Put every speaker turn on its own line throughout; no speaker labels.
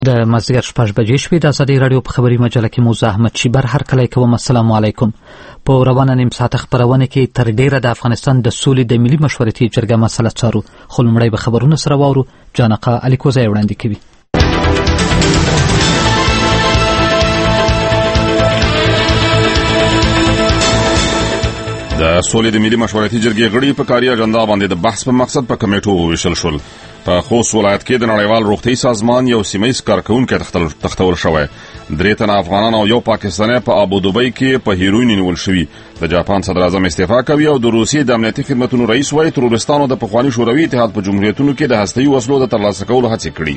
د مازدیګر 6 بجې شوې د ازادي راډیو په خبري مجله کې موزه احمد شیبر هرکلی کوم. السلام علیکم. په روانه نیم ساعت خبرونه کې تر ډیره د افغانستان د سولې د ملي مشورتي جرګې مسله څارو، خو لومړی به خبرونه سره واورو. جانقه الیکوزی وړاندې کوي.
د سولې د ملي مشورتي جرګې غړي په کاري اجنډا باندې د بحث په مقصد په کمیټو وویشل شول. په خوست ولایت کې د نړیوال روغتي سازمان یو سیمه‌ییز کارکونکی تختول شوی. 3 تنه افغانان او یو پاکستانی په ابودوبۍ کې په هیروین نیول شوي. د جاپان صدر اعظم استعفا کوي او د روسیې د امنیتي خدمتونو رئیس وايي ترورستانو د پخواني شوروي اتحاد په جمهوریتونو کې د هسته‌ایي وسلو د ترلاسه کولو هڅې کړي.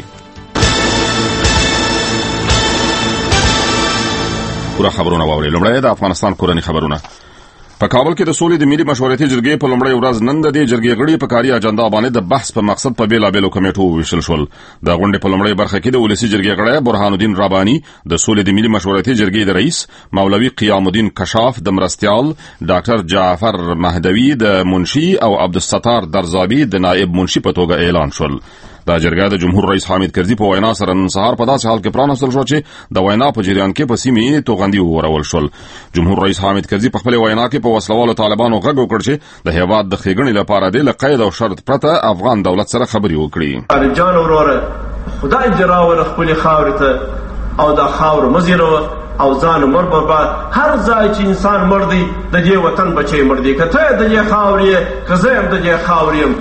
پوره خبرونه واورئ. لومړی د افغانستان کورني خبرونه. په کابل کې د سولې د ملي مشورتي جرګې په لومړۍ ورځ نن د دې جرګې غړي په کاري اجنډا باندې د بحث په مقصد په بیلابېلو کمیټو وویشل شول. د غونډې په لومړۍ برخه کې د ولسي جرګې غړی برهان الدین رباني، د سولې د ملي مشورتي جرګې د رئیس مولوي قیام الدین کشاف، د مرستیال ډاکټر جعفر مهدوي، د منشي او عبدالستار درزابي د نائب منشي په توګه اعلان شول. دا جرګه د جمهور رئیس حامد کرزي په وینا سره نن سهار په داسې حال کې پرانستل شو چې د وینا په جریان کې په سیمې توغندي وورول شل. جمهور رئیس حامد کرزي په خپل وینا کې په وسلوالو طالبانو غږ وکړ چې د هیواد د ښېګڼې لپاره د قید او شرط پرته افغان دولت سره خبرې وکړي.
جان وروره خدای جراور خپل خاورې ته او دا خاور مزیرو او ځان مر برباد. هر ځای چې انسان مر دی د دې وطن بچي مر دی، کته د دې خاورې کزه هم د دې خاورې.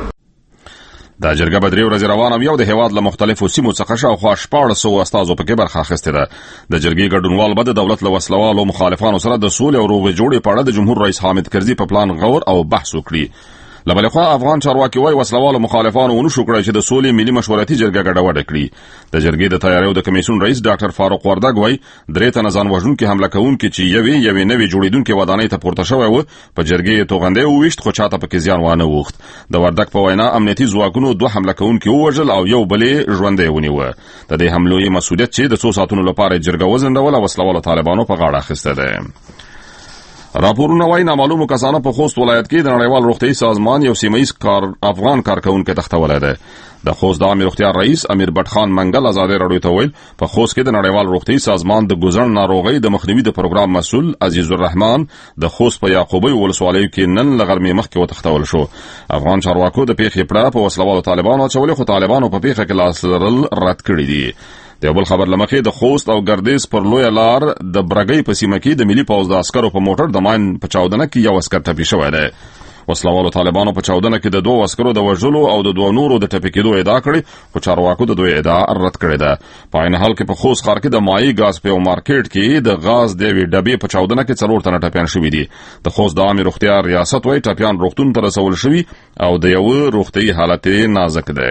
دا جرګه به 3 ورځې روانه وي او د هیواد له مختلفو سیمو څخه شاوخوا 1400 استازو پکې برخه اخیستې ده. د جرګې ګډونوال به د دولت له وسلوالو مخالفانو سره د سولې او روغې جوړې په اړه د جمهور رئیس حامد کرزي په پلان غور او بحث وکړي. له بلې خوا افغان چارواکي وايي وسلوالو مخالفانو ونشو کړی چې د سولې ملي مشورتي جرګه ګډوډه کړي. د جرګې د تیاریو د کمیسیون رئیس ډاکټر فاروق وردګ وايي 3 تنه ځان وژونکي حمله کوونکي چې یوې نوې جوړیدونکې ودانۍ ته پورته شوی و په جرګې توغندې وویشت، خو چاته پکې زیان وانه وخت. د وردګ په وینا امنیتي ځواکونو 2 حمله کوونکي ووژل او یو بلې ژوندی ونیوه. د دې حملو یې مسؤلیت چې د 2 ساعتونو لپاره جرګه وزندول او وسلوالو طالبانو په غاړه اخیسته ده. راپورونه وايي نامعلومو کسانو په خوست ولایت کې د نړیوال روغتي سازمان یو سیمه‌ییز افغان کارکونکی تختولی دی. د خوست د عامه روغتیا رئیس امیر بټخان منګل ازادي راډیو ته ویل په خوست کې د نړیوال روغتي سازمان د ګوزن ناروغي د مخنیوي د پروګرام مسؤل عزیز الرحمن د خوست په یعقوبی ولسوالۍ کې نن لغرمې مخکې وتختول شو. افغان چارواکو د پیښې پړه په وسلوالو طالبانو اچولې، خو طالبانو په پیښه کې لاس لرل رد کړی دي. د بل خبر لمخې د خوست او ګردیز پر لوی لار د برګۍ په سیمه کې د ملي پوځ د عسکرو په موټر د ماین په چاودنه کې یو عسکر ټپي شوی دی. وسلوالو طالبانو په چاودنه کې د 2 عسکرو د وژلو او د 2 نورو د ټپي کېدو ادعا کړې، خو چارواکو د دوی ادعا رد کړې ده. په عین حال کې په خوست ښار کې د مایي غاز په مارکیټ کې د غاز د یوې ډبې په چاودنه کې 4 تنه ټپیان شوي دي. د خوست د عامه روغتیا ریاست وايي ټپیان روغتون ته رسول شوي او د یو روغتي حالت نازک ده.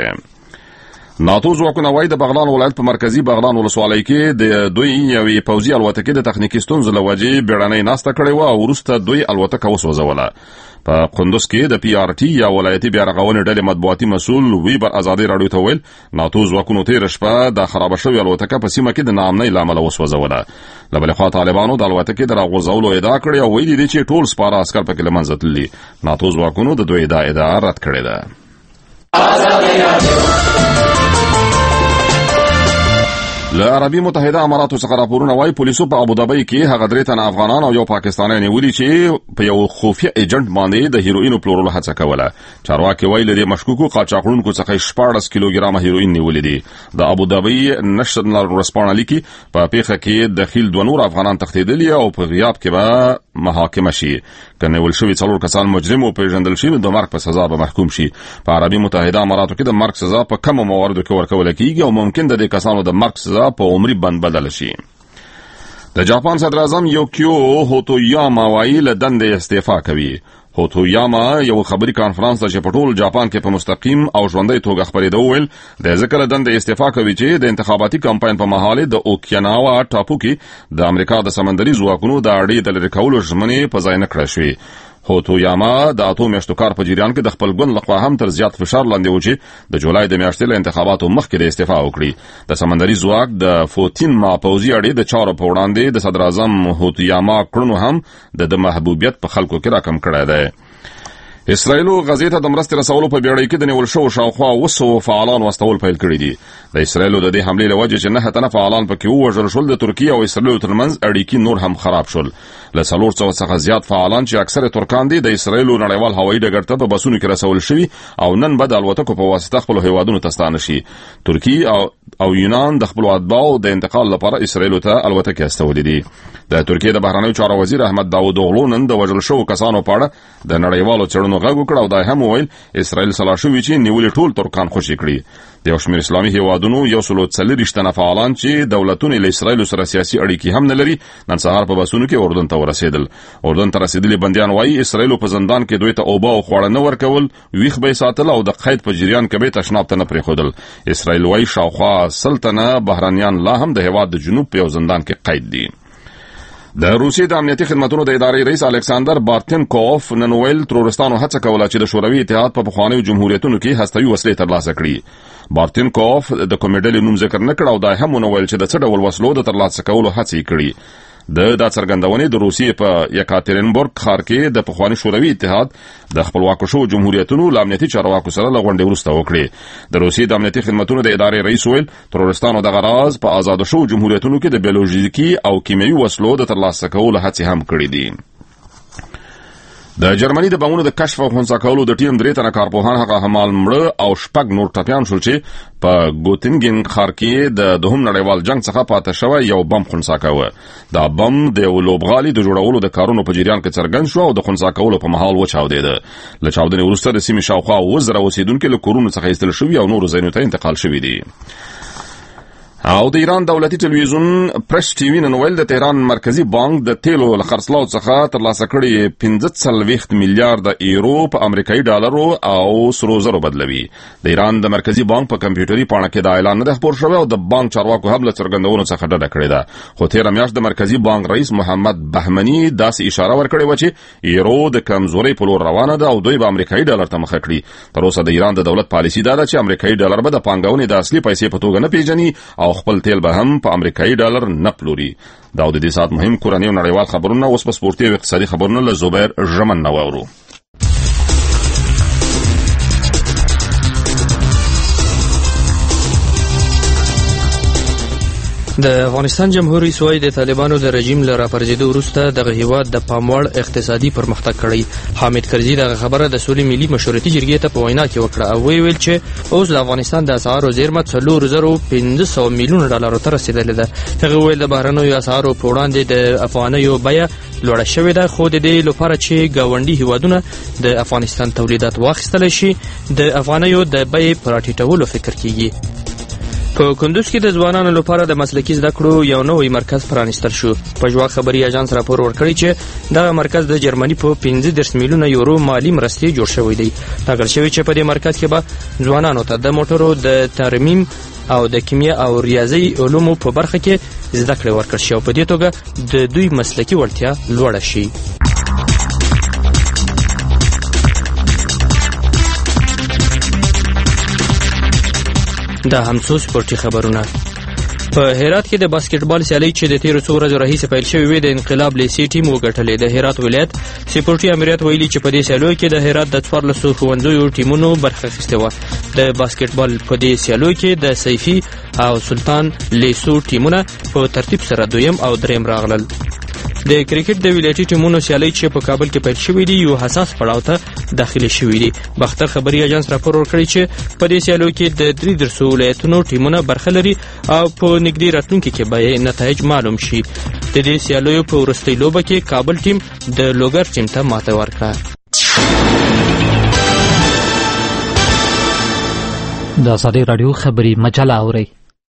ناتو ځواکونه وايي د بغلان ولایت په مرکزی بغلان ولسوالۍ کې د دوی یوې پوځي الوتکې د تخنیکي ستونزو له وجې بیړنۍ ناسته کړې وه او وروسته دوی الوتکه وسوځوله. په قندوز کې د پی آر ټي یا ولایتي بیارغونې ډلې مطبوعاتي مسؤل ویبر ازادي راډیو ته ویل ناتو ځواکونو تېره شپه د خرابه شوې الوتکه په سیمه کې د ناامنۍ له امله وسوځوله. له بلې خوا طالبانو د الوتکې د راغورځولو ادعا کړې او ویلي دي چې ټول سپاره عسکر پکې له منځه تللي. ناتو ځواکونو د دوی ادعا رد کړې ده. له عربي متحده اماراتو څخه راپورونه وايي پولیسو په ابودابۍ کې هغه 3 تنه افغانان او یو پاکستانی نیولي چې په یو خفیه ایجنټ باندې د هیروین پلورلو هڅه کوله. چارواکي وايي له مشکوکو قاچاقونکو څخه 14 کیلوګرام هیروین نیولې دي. د ابودابۍ نشنل ورسپانه لیکي په پیښه کې دخیل 2 نور افغانان تښتېدلي او په غیاب کې به محاکمه شي. کنه ول شوی 4 کسان مجرم او پیژندل شي د مرګ په سزا به محکوم شي. په عربي متحده اماراتو کې د مرګ سزا په کومو مواردو کې ورکول کیږي او ممکن د دې کسانو د مرګ سزا په عمري بند بدل شي. د جاپان صدر اعظم یوکیو هوتویاما وايي له دندې استعفا کوي. هوتویاما یو خبري کانفرنس ته چې په ټول جاپان کې په مستقیم او ژوندۍ توګه خبرېده وویل د ذکر دندې استعفا کوي چې د انتخاباتي کمپاین په مهال د اوکیناوا ټاپو کې د امریکا د سمندري ځواکونو د اړې د لرې کولو ژمنې په ځای نه کړې شوې. هوتویاما د اتو میاشتو کار په جریان کې د خپل ګوند لخوا هم تر زیات فشار لاندې و چې د جولای د میاشتې له انتخاباتو مخکې د استعفا وکړي. د سمندري ځواک د 14 ما پوځي اړې د چارو په وړاندې د صدر اعظم هوتویاما کړنو هم د محبوبیت په خلکو کې راکم کړی دی. اسرائیل غزې ته د مرستې رسولو په بیړۍ کې د نیول شو شاوخوا 200 فعالان واستول پیل کړی دي. د اسرائیل د دې حملې له وجې چې 9 تنه فعالان پکې ووژل شول، د ترکیه او اسرائیل ترمنځ اړیکې نور هم خراب شول. له 400 څخه زیات فعالان چې اکثره ترکان دي د اسرائیل نړیوال هوایي ډګر ته په بسونو کې رسول شوي او نن به د الوتکو په واسطه خپل هیوادونو ته ستانه شي. ترکیه او یونان د خپل اتباعو د انتقال لپاره اسرائیل ته الوتکې استولې دي. د ترکیه د بهرنیو چارو وزیر احمد داوودوغلو نن د وژل شوو کسانو په اړه د نړیوالو څېړنو غږ وکړ او دا هم وویل اسرائیل سلا شوي چې نیولې ټول ترکان خوشي کړي. د یو شمېر اسلامي هیوادونو 140 تنه فعالان چې دولتونه له اسرائیل سره سیاسي اړیکې هم نه لري نن سهار په بسونو کې اردن ته ورسېدل. اردن ته رسیدلي بندیان وایي اسرائیل په زندان کې دوی ته اوبه او خواړه نه ورکول، ویښ به ساتل او د قید په جریان کې به تشناب ته نه پرېښودل. اسرائیل وایي شاوخوا 100 تنه بهرانیان لا هم د هیواد د جنوب په یو زندان کې قید دي. د روسیې د امنیتي خدماتو د ادارې رئیس الکساندر بارتنکوف نن ویل ترورستانو هڅه کوله چې د شوروي اتحاد په پخوانیو جمهوریتونو کې هستوي وسلې ترلاسه کړي. بارتنکوف د کومې ډلې نوم ذکر نه کړ او دا هم ونه ویل چې د څه ډول وسلو د ترلاسه کولو هڅې کړي. دا څرګندونې د روسیې په یکاترینبورګ ښار کې د پخواني شوروي اتحاد د خپلواکو شوو جمهوریتونو له امنیتي چارواکو سره له غونډې وروسته وکړې. د روسیې د امنیتي خدماتو د ادارې رئیس ویل ترورستانو دغه راز په آزادو شوو جمهوریتونو کې د بیولوژیکي او کیمیاوي وسلو د ترلاسه کولو هڅې هم کړې دي. د جرمني د بمونو د کشف او خنثی کولو د ټیم 3 تنه کارپوهان هغه همال مړه او 6 نور ټپیان شول چې په ګوتینګن ښار کې د دوهم نړیوال جنگ څخه پاتې شوی یو بم خنثی کاوه. دا بم د یو لوبغالي د جوړولو د کارونو په جریان کې څرګند شو او د خنثی کولو په محل وچاودېده. له چاودنې وروسته د سیمې شاوخوا 1000 اوسیدونکو له کورونو څخه ایستل شوي او نورو ځایونو ته انتقال شوي دي. او د ایران دولتي تلویزیون پرس ټي وي نن ویل د تهران مرکزی بانک د تیلو له خرڅلاو څخه ترلاسه کړي 45 میلیارډ یورو په امریکایي ډالرو او سرو زرو بدلوي. د ایران د مرکزی بانک په کمپیوټري پاڼه کې دا اعلان نه خبر شوی او د بانک چارواکو هم له څرګندونو څخه ډډه کړې ده. خو تیر میاشت د مرکزی بانک رئیس محمد بهمني داسې اشاره ورکړې و چې یورو د کمزوري په لور روانه ده او دوی به امریکایي ډالر ته مخه کړي. تر اوسه د ایران د دولت پالیسي دا ده چې امریکایي ډالر به د پانګونې د اصلي پیسې په توګه نه پیژني او خپل تیل به هم په امریکایي ډالر نه پلوري. دا د دې سات مهم کورنۍ او نړیوال خبرونه اوس په سپورتي او اقتصادي خبرونه له زبیر ژمن نوورو.
د افغانستان جمهور رئیس وايي د طالبانو د رژیم له راپرځېدو وروسته دغه هیواد د پاموړ اقتصادي پرمختګ کړی. حامد کرزي دغه خبره د سولې ملي مشورتي جرګې ته په وینا کې وکړه او ویل چې اوس د افغانستان د اسعارو زیرمه 4500 میلیون ډالر ته رسیدلې ده. هغه ویل د بهرنیو اسعارو په وړاندې د افغانیو بیه لوړه شوې ده، خو د دې لپاره چې ګاونډي هیوادونه د افغانستان تولیدات واخیستل شي د افغانیو د بیې پر ټیټولو فکر کیږي. په کندوز کې د ځوانانو لپاره د مسلکي زده کړو یو نوی مرکز پرانیستل شو. پژوا خبري اژانس راپور ورکړی چې دا مرکز د جرمني په 15 میلیون یورو مالی مرستې جوړ شوی دی. ټاکل شوی چې په دې مرکز کې به ځوانانو ته د موټرو د ترمیم او د کیمیا او ریاضي علومو په برخه کې زده کړې ورکړل شي او په دې توګه د دوی مسلکي وړتیا لوړه شي. دا هم څو سپورتي خبرونه. په هرات کې د باسکټبال سیالي چې د 13 ورځې راهیسې پیل شوې وي د انقلاب لیسې ټیم وګټلې. د هرات ولایت سپورتي امریت ویلي چې په دې سیالیو کې د هرات د 14 ښوونځیو ټیمونو برخه اخیستې وه. د باسکټبال په دې سیالیو کې د سیفي او سلطان لیسو ټیمونه په ترتیب سره دویم او دریم راغلل. د کرکټ د ولایتي ټیمونو سیالي چې په کابل کې پیل شوې دي یو حساس پړاو ته داخلي شوې دي. باختر خبري اژانس راپور ورکړی چې په دې سیالیو کې د 3 ولایتونو ټیمونه برخه لري او په نږدې راتلونکي کې به نتایج معلوم شي. د دې سیالیو په وروستۍ لوبه کې کابل ټیم د لوګر ټیم ته ماته ورکړه.
د آزادۍ راډیو خبري مجله اورئ.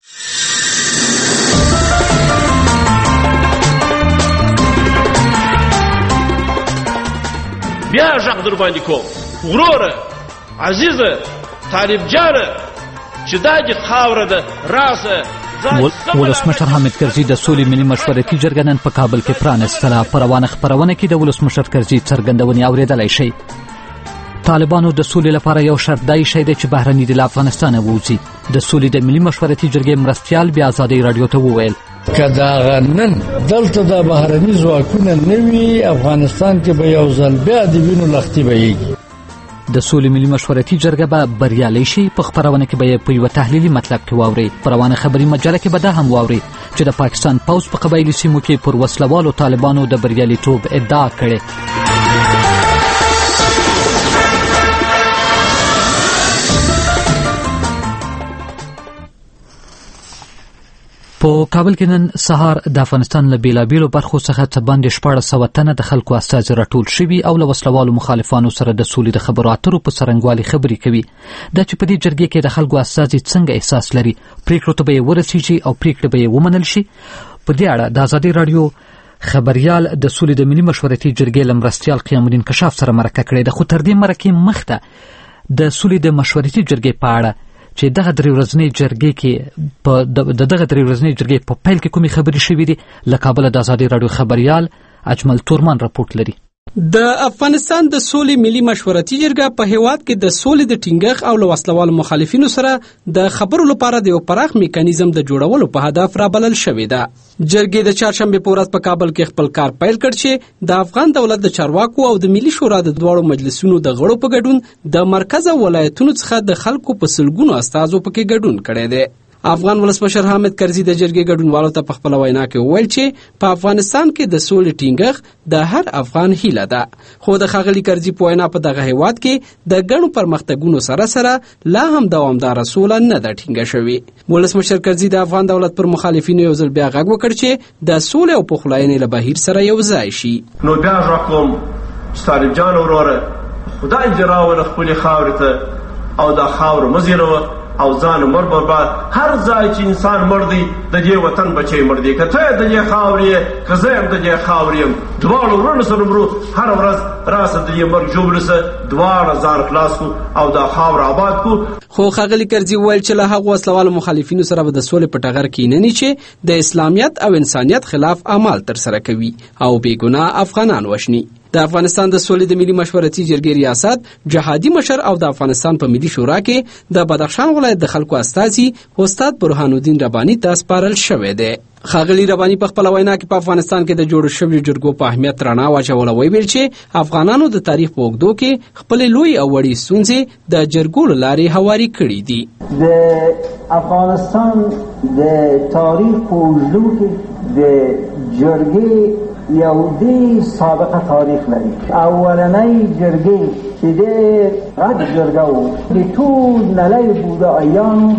بیا غږ در باندې کوم وروره عزیزه طالب جانه چې دا دې خاوره ده راسه.
ولسمشر حامد کرزي د سولې ملي مشورتي جرګه نن په کابل کې پرانیستله. په روانه خپرونه کې د ولسمشر کرزي څرګندونې اورېدلی شئ. طالبانو د سولې لپاره یو شرط دا ایښی دی چې بهرني دې له افغانستانه ووځي. د سولې د ملي مشورتي جرګې مرستیال بیا آزادۍ راډیو ته وویل
که دغه نن دلته د بهرني ځواکونه نه وي افغانستان کې به یو ځل بیا د وینو لښتې بهیږي.
د سولې ملي مشورتي جرګه به بریالۍ شي. په خپرونه کې به یې په یوه تحلیلي مطلب کې واورئ. په روانه خبري مجله کې به دا هم واورئ چې د پاکستان پوځ په قبایلي سیمو کې پر وسلوالو طالبانو د بریالیتوب ادعا کړې. په کابل کې نن سهار د افغانستان له بیلابیلو برخو څخه څه باندې 1400 تنه د خلکو استازي راټول شوي او له وسلوالو مخالفانو سره د سولې د خبرو اترو په څرنګوالي خبرې کوي. دا چې په دې جرګې کې د خلکو استازي څنګه احساس لري، پریکړو ته به یې ورسیږي او پریکړې به یې ومنل شي. په دې اړه د ازادي راډیو خبريال د سولې د ملي مشورتي جرګې له مرستیال قیام الدین کشاف سره مرکه کړې ده. خو تر دې مرکې مخته د سولې د مشورتي جرګې په اړه چې دغه درې ورځنۍ جرګې کې په دغه درې ورځنۍ جرګې په پیل کې کومې خبرې شوې دي، له کابل د ازادي راډیو خبريال اجمل تورمان راپورټ لري.
د افغانستان د سولې ملي مشورتي جرګه په هیواد کې د سولې د ټینګښت او له وسلوالو مخالفینو سره د خبرو لپاره د یو پراخ میکانیزم د جوړولو په هدف رابلل شوې ده. جرګې د چهارشنبه په ورځ په کابل کې خپل کار پیل کړ چې د افغان دولت د چارواکو او د ملي شورا د دواړو مجلسونو د غړو په ګډون د مرکز او ولایتونو څخه د خلکو په سلګونو استازو پکې ګډون کړی دی. افغان ولسمشر حامد کرزي د جرګې ګډونوالو ته په خپل وینا کې وویل چې په افغانستان کې د سولې ټینګښت د هر افغان هیله ده. خو د ښاغلي کرزي په وینا په دغه هیواد کې د ګڼو پرمختګونو سره لا هم دوامداره سوله نه ده ټینګه شوې. ولسمشر کرزي د افغان دولت پر مخالفینو یو ځل بیا غږ وکړ چې د سولې او پخلاینې له بهیر سره یو ځای شي.
نو بیا غږ کوم چې طالب جان وروره خدای دې راوله خپلې خاورې ته او دا خاوره مه زیروه او ځان مر برباد. هر ځای چې انسان مړ دی د دې وطن بچی مړ دی، که ته د دې خاورې یې که زه یم د دې خاورې یم، دواړو ورونو سره مرو هره ورځ راسه د دې مرګ ژوبله سه دواړه ځان خلاص کړو او دا خاوره آباد کړو.
خو ښاغلي کرزي وویل چې له هغو وسلوالو مخالفینو سره به د سولې په ټغر کې نه ني چې د اسلامیت او انسانیت خلاف اعمال ترسره کوي او بې ګناه افغانان وشني. د افغانستان د سولې د ملي مشورتي جرګې ریاست جهادي مشر او د افغانستان په ملي شورا کې د بدخشان ولایت د خلکو استازي استاد برهان الدین رباني ته سپارل شوی دی. ښاغلي رباني په خپل وینا کې په افغانستان کې د جوړ شویو جرګو په اهمیت رڼا واچوله. ویل چې افغانانو د تاریخ په اوږدو کې خپل لوی او وړي ستونزې د جرګو له لارې هواري کړې دي.
د افغانستان د تاریخ په اوږدو کې د جرګې یو دی سابقه تاریخ لري. اولنۍ جرګې چې ډېر غټ جرګه و د ټول نړۍ بودایانو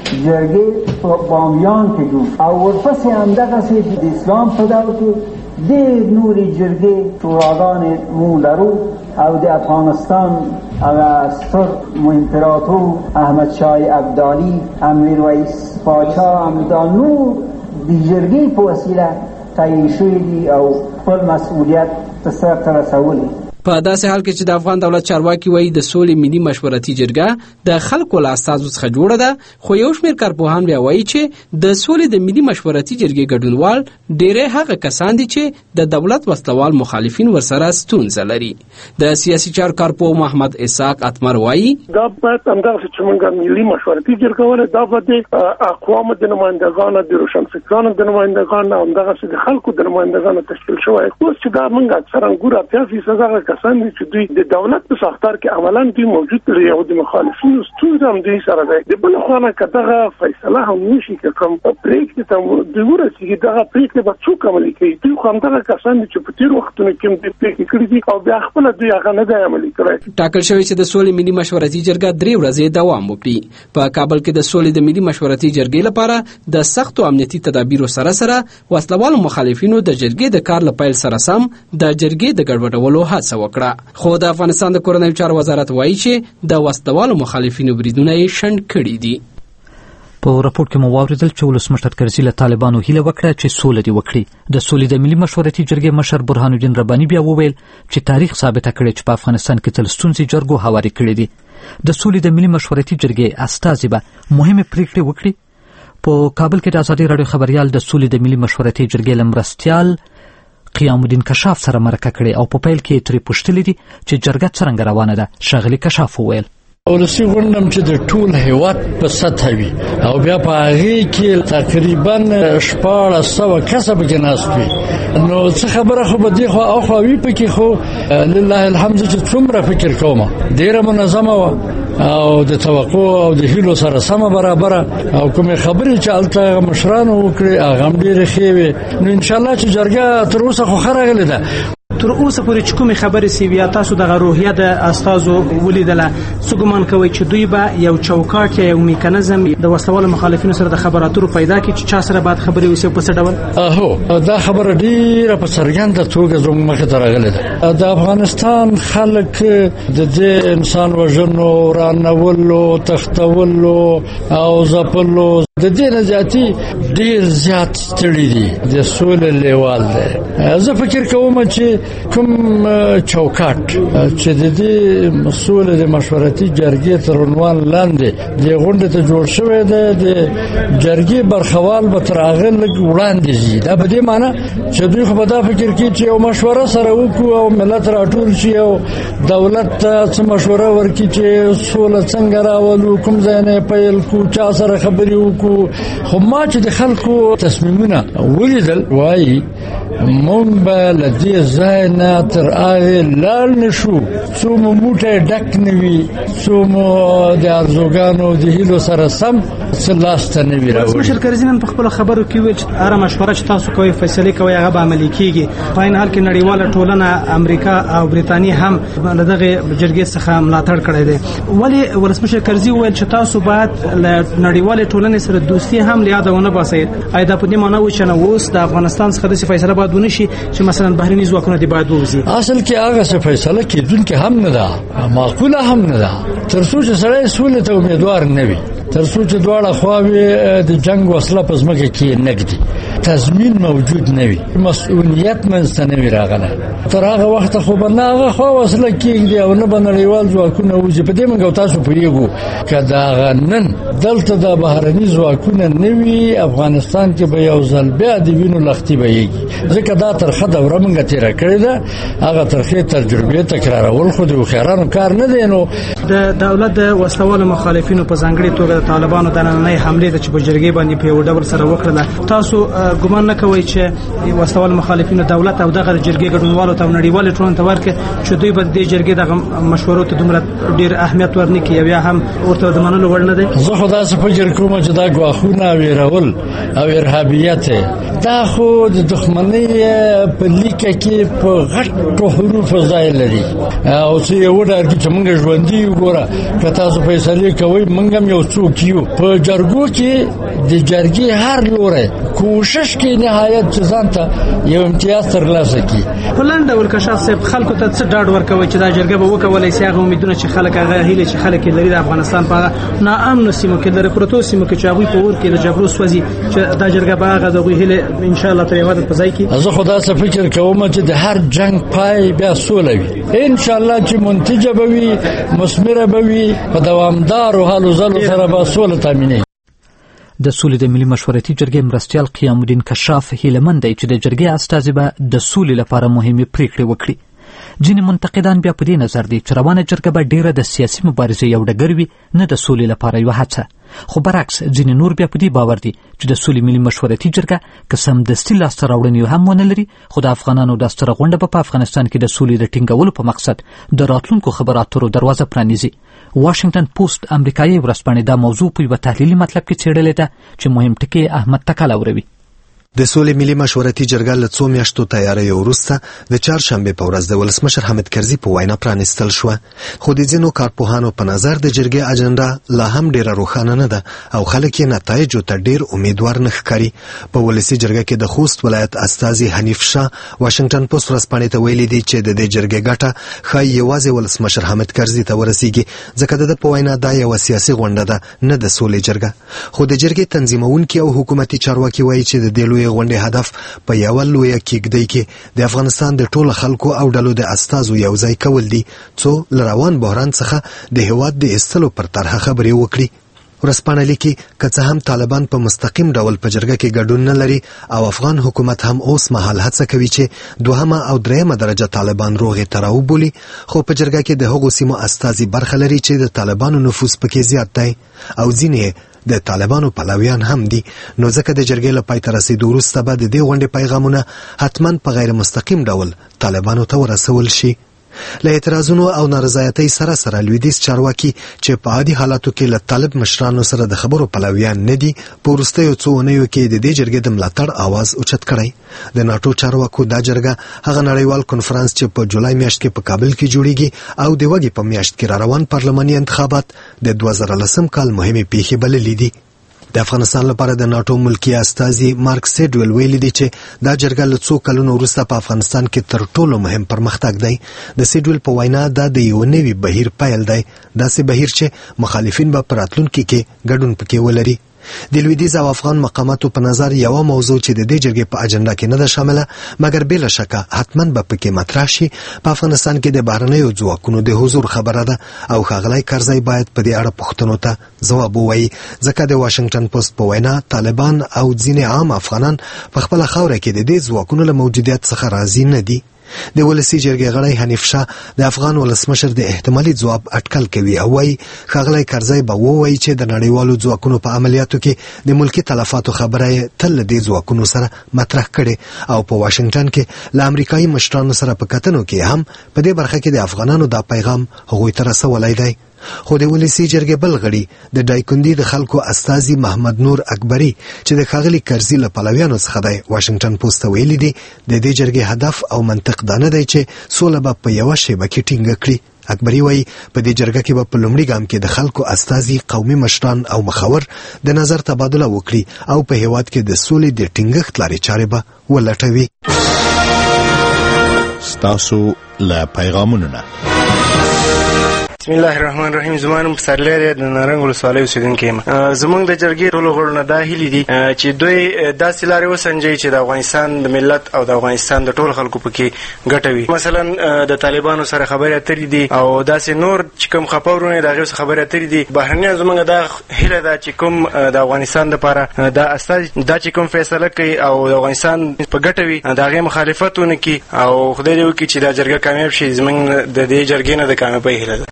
جرګې په بامیان کې جوړ او ورپسې همدغسې د اسلام په دور کې ډېر نورې جرګې شوراګانې مو لرو او د افغانستان هغه ستر امپراتور احمد شاه ابدالي امیر ویس پاچا همدا نور د جرګې په وسیله تعیین شوي دي او خپل مسؤلیت ته سرته رسولي.
په داسې حال کې چې د افغان دولت چارواکي وایي د سولې ملي مشورتي جرګه د خلکو له استازو څخه جوړه ده، خو یو شمېر کارپوهان بیا وایي چې د سولې د ملي مشورتي جرګې ګډونوال ډېری هغه کسان دي چې د دولت وسلوال مخالفین ورسره ستونزه لري. د سیاسي چارو کارپوه محمد اسحاق اتمر وایي
دا باید همدغسې چې موږ ملي مشورتي جرګه ولرو، دا به د اقوامو د نمایندګانو د روشنفکرانو د نمایندګانو همدغسې د خلکو د نمایندګانو تشکیل شوی. اوس چې دا موږ اکثرا ګورو 80% هغه کسان دي چې دوی د دولت په ساختار کې عملاً دوی موجود لري او د مخالفینو ستونزه هم دوی سره ده. د بل خوا نه که دغه فیصله هم وشي که کوم پرېکړې ته دوی ورسېږي دغه پرېکړې به څوک عملي کوي؟ دوی خو همدغه کسان دي چې په تېرو وختونو کې هم دوی پرېکړې کړي دي او بیا خپله دوی هغه نه دی عملي کړی.
ټاکل شوی چې د سولې ملي مشورتي جرګه 3 ورځې دوام وکړي. په کابل کې د سولې د ملي مشورتي جرګې لپاره د سختو امنیتي تدابیرو سره وسلوالو مخالفینو د جرګې د کار له پیل سره سم د جرګې د ګډوډولو هڅه وکړه. خو د افغانستان د کورنیو چارو وزارت وایي چې د وسلوالو مخالفینو بریدونه یې شنډ کړي دي.
په راپورټ کې مو واوریدل چې ولسمشر کرزي له طالبانو هیله وکړه چې سوله دې وکړي. د سولې د ملي مشورتي جرګې مشر برهان الدین رباني بیا وویل چې تاریخ ثابته کړی چې په افغانستان کې تل ستونزې جرګو هواري کړي دي. د سولې د ملي مشورتي جرګې استازي به مهمه پریکړې وکړي. په کابل کې د ازادي راډیو خبريال د سولې د ملي مشورتي جرګې لمرستيال قیام الدین کشاف سره مرکه کړې او په پیل کې ترې پوښتلې دي چې جرګه څنګه روانه ده. ښاغلي کشاف وویل
ولسی غونډه چې د ټول هیواد په سطح وي او بیا په هغه کې تقریبا 1400 کسب کې ناست وي نو څه خبره خو به دی خو او خو وی پکې خو لله الحمد چې څومره فکر کوم ډیره منظمه او د توقع او د هیلو سره سم برابر او کومه خبرې چې الته مشرانو وکړي هغه ډیره ښه وي نو ان شاء الله چې جرګه تر اوسه خو خرغله ده
تر اوسه پورې چې کومې خبرې سی بیا تاسو د روحیه د استادو ولیدله څه ګمان کوي چې دوی به یو چوکاټ یا یو میکانیزم د وسلوال مخالفینو سره د خبراتو پیدا کړي چې چا سره بعد خبرې وسی په څه ډول
هو دا خبره ډیره په څرګنده توګه زموږ مخې ته راغله ده د افغانستان خلک د دې انسان وژنو رانولو تختولو او ځپلو د دې نه زیاتی ډیر زیات ستړي دي د سولې لیوال ده زه فکر کوم چې کوم چوکاټ چې د دې مسؤل د مشورتي جرګې تر عنوان لاندې د غونډې ته جوړ شوی دی د جرګې برخوال به تر هغه لږ وړاندې ځي دا په دې معنی چې دوی خو به دا فکر کوي چې یو مشوره سره وکړو او ملت راټول شي او دولت ته څه مشوره ورکړي چې سوله څنګه راولو کوم ځای نه پیل کو چا سره خبرې وکړو خو ما چې د خلکو تصمیمونه ولیدل وایي مونږ به له دې ځای نه تر هغې لاړ نه شو څو مو موټی ډک نه وي څو مو د ارزوګانو د هیلو سره سم څه لاسته نه وي راوړي.
مشر کرزي نن په خپلو خبرو کې ویل چې هره مشوره چې تاسو کوئ فیصلې کوئ هغه به عملي کېږي. په عین حال کې نړیواله ټولنه امریکا او بریتانیا هم له دغې جرګې څخه ملاتړ کړی دی. ولې ولسمشر کرزي وویل چې تاسو باید له نړیوالې ټولنې سره دوستي هم له یاده ونه باسئ؟ آیا دا په دې معنی و چې نه اوس د افغانستان څخه داسې فیصله باید ونه شي چې مثلا بهرني ځواکونه دې باید ووځي؟
اصل کې هغه څه فیصله کېدونکې هم نه ده معقوله هم نه ده تر څو چې سړی سولې ته امیدوار نه وي تر څو چې دواړه خواوې د جنگ وسله په ځمکه کې نږدي تضمین موجود نه وي مسؤلیت منځته نه وي راغلی تر هغه وخته خو به نه هغه خوا وسله کېږدي او نه به نړیوال ځواکونه وځي. په دې موږ او تاسو پوهېږو که د هغه نن دلته د بهرني ځواکونه نه وي افغانستان کې به یو ځل بیا د وینو لښتي بهیږي ځکه دا ترخه دوره موږ تېره کړې ده هغه ترخې تجربې تکرارول خو د هوښیارانو کار نه دی. نو
د دولت د وسلوالو مخالفینو په ځانګړې توګه د طالبانو د نننۍ حملې د چې په جرګې باندې په یو ډول سره وکړله تاسو ګمان نه کوئ چې وسلوال مخالفینو دولت او دغه جرګې ګډونوالو ته او نړیوالې ټولنې ته ورکړي چې دوی به د جرګې دغه مشورو ته دومره ډېر اهمیت ورنکړي یا بیا هم ورته د منلو وړ نه دی؟
زه خو داسې فکر کوم چې دا ګواښونه ویرول او ارهابیت دا خو د دښمنۍ په لیکه کې په غټو حروفو ځای لري او څه یې وډار کړي چې موږ ژوندي یو ګوره که تاسو فیصلې کوئ موږ هم یو څوک یو په جرګو کې د جرګې هر لوری کوشش کوي نهایت چې ځان ته یو امتیاز ترلاسه کړي.
په لنډ ډول کشاف صاحب خلکو ته څه ډاډ ورکوي چې دا جرګه به وکولی شي هغه امیدونه چې خلک هغه هیلې چې خلک یې لري د افغانستان په هغه ناامنو سیمو کې د پرتو سیمو کې چې هغوی په اور کې د جګړو سوځي چې دا جرګه به هغه د هغوی هیلې انشاءالله تر یو حد په ځای کړي؟
زه خو داسې فکر کوم چې د هر جنګ پای بیا سوله وي انشاءالله چې منتجه به وي مثمره به وي په دوامدارو هلو ځلو سره به سوله تامینېږي.
د سولې د ملي مشورتي جرګې مرستیال قیام الدین کشاف هیلهمند دی چې د جرګې استازي به د سولې لپاره مهمې پریکړې وکړي. ځینې منتقدان بیا په دې نظر دي چې روانه جرګه به ډیره د سیاسي مبارزې یو ډګر وي نه د سولې لپاره یوه هڅه. خو برعکس ځینې نور بیا په دې باور دي چې د سولې ملي مشورتي جرګه که سمدستي لاسته راوړنې هم ونه لري خو د افغانانو دا ستره غونډه به په افغانستان کې د سولې د ټینګولو په مقصد د راتلونکو خبرو اترو دروازه پرانیزي. واشنگټن پوسټ امریکایي ورځپاڼې دا موضوع په یوه تحلیلي مطلب کې څېړلې ده چې مهم ټکی احمد تکل اوروي.
د سولې ملي مشورتي جرګه له څو میاشتو تیاری وروسته د چهارشنبې په ورځ د ولسمشر حامد کرزي په وینا پرانیستل شوه خو د ځینو کارپوهانو په نظر د جرګې اجنډا لا هم ډیره روښانه نه ده او خلک یې نتایجو ته ډیر امیدوار نه ښکاري. په ولسي جرګه کې د خوست ولایت استازي حنیف شاه واشنگټن پوسټ ورځپاڼې ته ویلي دي چې د دې جرګې ګټه ښایي یوازې ولسمشر حامد کرزي ته ورسیږي ځکه د په وینا دا یوه سیاسي غونډه ده نه د سولې جرګه. خو د جرګې تنظیمونکي او حکومتي چارواکي وایي چې د دې لویې غونډې هدف په یوه لویه کېږدۍ کې د افغانستان د ټولو خلکو او ډلو د استازو یو ځای کول دي څو له روان بحران څخه د هیواد د ایستلو پر طرحه خبرې وکړي. ورځپاڼه لیکي که څه هم طالبان په مستقیم ډول په جرګه کې ګډون نه لري او افغان حکومت هم اوس مهال هڅه کوي چې دوهمه او دریمه درجه طالبان روغې ته راوبولي، خو په جرګه کې د هغو سیمو استازي برخه لري چې د طالبانو نفوذ پکې زیات دی او ځینې د طالبانو پلویان هم دي. نو ځکه د جرګې له پای ته رسیدو وروسته به د دې غونډې پیغامونه حتما په غیر مستقیم ډول طالبانو ته ورسول شي. له اعتراضونو او نارضایتۍ سره سره لویدیځ چارواکي چې په عادي حالاتو کې له طالب مشرانو سره د خبرو پلویان نه دي، په وروستیو څو اونیو کې د دې جرګې د ملاتړ आवाज اوچت کړی. د ناټو چارواکو دا جرګه هغه نړیوال کنفرانس چې په جولای میاشت کې په کابل کې جوړیږي او د وګړي په میاشت کې را روان پارلماني انتخابات د 2010 کال مهمه پیښه بللې دي. د افغانستان لپاره د ناټو ملکی استازي مارک سیډویل ویلي دی چې دا جرګه له څو کلونو وروسته په افغانستان کې تر ټولو مهم پرمختګ دی. د سیډویل په وینا دا د یو نوي بهیر پیل دی، داسې بهیر چې مخالفین به په راتلونکي کې ګډون پکې ولري. د لویدیځ او افغان مقاماتو په نظر یوه موضوع چې د دې جرګې په اجنډا کې نه ده شامله مګر بې له شکه حتما به پکې مطرح شي، په افغانستان کې د بهرنیو ځواکونو د حضور خبره ده او ښاغلی کرزی باید په دې اړه پوښتنو ته ځواب ووایي، ځکه د واشنګټن پوسټ په وینا طالبان او ځینې عام افغانان په خپله خاوره کې د دې ځواکونو له موجودیت څخه راضي نه دي. د ولسی جرګې غړی حنیف شاه د افغان ولسمشر د احتمالي ځواب اټکل کوي او وايي ښاغلی کرزی به ووایي چې د نړیوالو ځواکونو په عملیاتو کې د ملکی تلفاتو خبره یې تل له دې ځواکونو سره مطرح کړې او په واشنګټن کې له امریکایي مشرانو سره په کتنو کې هم په دې برخه کې د افغانانو دا پیغام هغوی ته رسولی دی. خو د ولسی جرګې بل غړي د دایکندي د خلکو استازي محمد نور اکبري چې د ښاغلي کرزي له پلویانو څخه دی واشنګټن پوسټ ته ویلي دي د دې جرګې هدف او منطق دا نه دی چې سوله به په یوه شیبه کې ټینګه کړي. اکبري وایي په دې جرګه کې به په لومړي ګام کې د خلکو استازي، قومي مشران او مخور د نظر تبادله وکړي او په هیواد کې د سولې د ټینګښت لارې چارې به ولټوي.
ستاسو له پیغامونو نه
بسم الله الرحمن الرحیم. زمانم پسرلی دی د نارنګ ولسوالۍ اوسیدونکی یم. زموږ د جرګې ټولو غړو نه دا هیلې دي چې دوی داسې لارې وسنجوي چې د افغانستان د ملت او د افغانستان د ټولو خلکو پکې ګټه وي. مثلا د طالبانو سره خبرې اترې دي او داسې نور چې کوم خپه ورونه د هغې سره خبرې اترې دي. بهرنیان زموږ دا هیله ده چې کوم د افغانستان دپاره دا استازي دا چې کوم فیصله کوي او د افغانستان په ګټه وي د هغې مخالفت ونه کړي او خدای دې وکړي چې دا جرګه کامیاب شي. زموږ د دې جرګې نه د کامیابۍ هیله ده.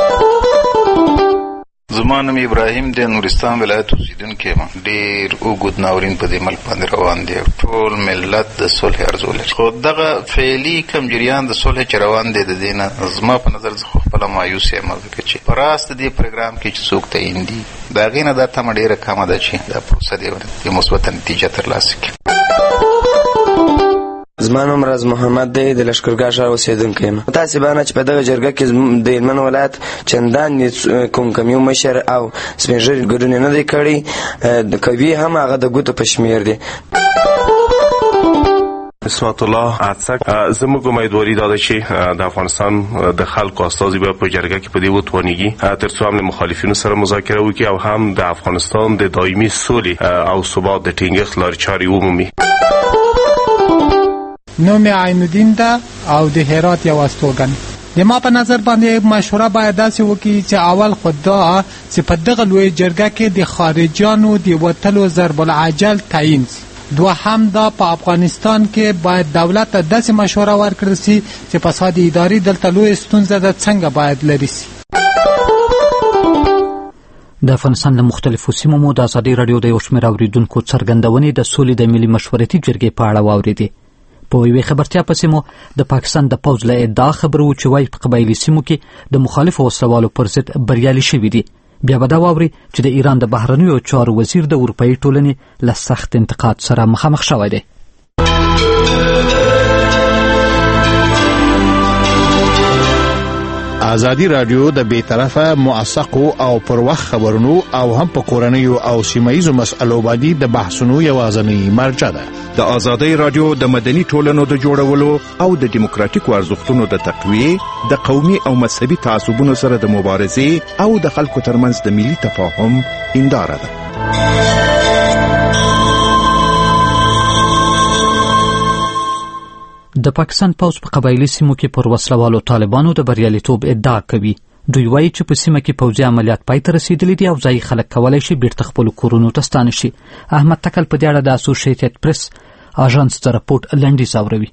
زما نوم ابراهیم دی، نورستان ولایت اوسیدونکی یم. ډېر اوږد ناورین په دې ملک باندې روان دی. ټول ملت د صلح ارزو لري، خو دغه فعلي کم جریان د صلح چې روان دی د دې نه زما په نظر زه خپله مایوس یم، ځکه چې په راست دې پروګرام کې چې څوک تعین دي د هغې نه دا تمه ډېره کمه ده چې دا پروسه دې یو مثبته نتیجه ترلاسه کړي.
زما نوم راز محمد دی، د لشکرګاه ښار اوسېدونکی یم. تاسې بانه چې په دغه جرګه کې د هلمند ولایت چندانې کوم کمیو مشر او سپین ږیري ګډون نه دی کړی، کوي هم هغه د ګوتو په شمېر دی.
اسمت الله عطسک. زموږ امیدواري دا ده چې د افغانستان د خلکو استازي به په جرګه کې په دې وتوانیږي تر څو هم له مخالفینو سره مذاکره وکړي او هم د افغانستان د دایمي سولې او ثبات د ټینګښت لارې چارې ومومي.
نوم عین الدین ده او د هرات یو استوګن. د ما په نظر باندې مشوره باید داسې وکړي چې اول خود دا چې په دغه لوی جرګه کې د خارجیانو د وتلو ضرب العجل تعیین شي. دوهم دا په افغانستان کې باید دولت ته داسې مشوره ورکړل شي چې فساد اداري دلته لوی ستونزه ده څنګه باید لرې شي.
د افغانستان له مختلفو سیمو مو د ازادي راډیو د یو شمېر اورېدونکو څرګندونې د سولې د ملي مشورتي جرګې په اړه واورېدې. په یوې خبرتیا پسې مو د پاکستان د پوځ له ادعا خبرو چې وایي په قبایلي سیمو کې د مخالفو وسلوالو پر ضد بریالي شوي دي. بیا به دا واوري چې د ایران د بهرنیو چارو وزیر د اروپایي ټولنې له سخت انتقاد سره مخامخ شوی دی.
ازادي رادیو د بیطرفه موثقو او پر وخت خبرونو او هم په کورنیو او سیمایي مسألو باندې د بحثونو یوازینی مرجع ده.
د ازادي رادیو د مدني ټولنو د جوړولو او د دیموکراتیکو ارزښتونو د تقویه، د قومي او مذهبي تعصبونو سره د مبارزې او د خلکو ترمنځ د ملي تفاهم هنداره ده. د پاکستان پوځ په قبایلي سیمو کې پر وسلوالو طالبانو د بریالیتوب ادعا کوي
دوی وایي چې په سیمه کې پوځي عملیات پای ته رسیدلي دي او ځایي خلک کولی شي بیرته خپلو کورونو ته ستانه شي. احمد تکل په دې اړه د اسوسییټډ پریس اژانس ته راپورټ لنډیز اوروي.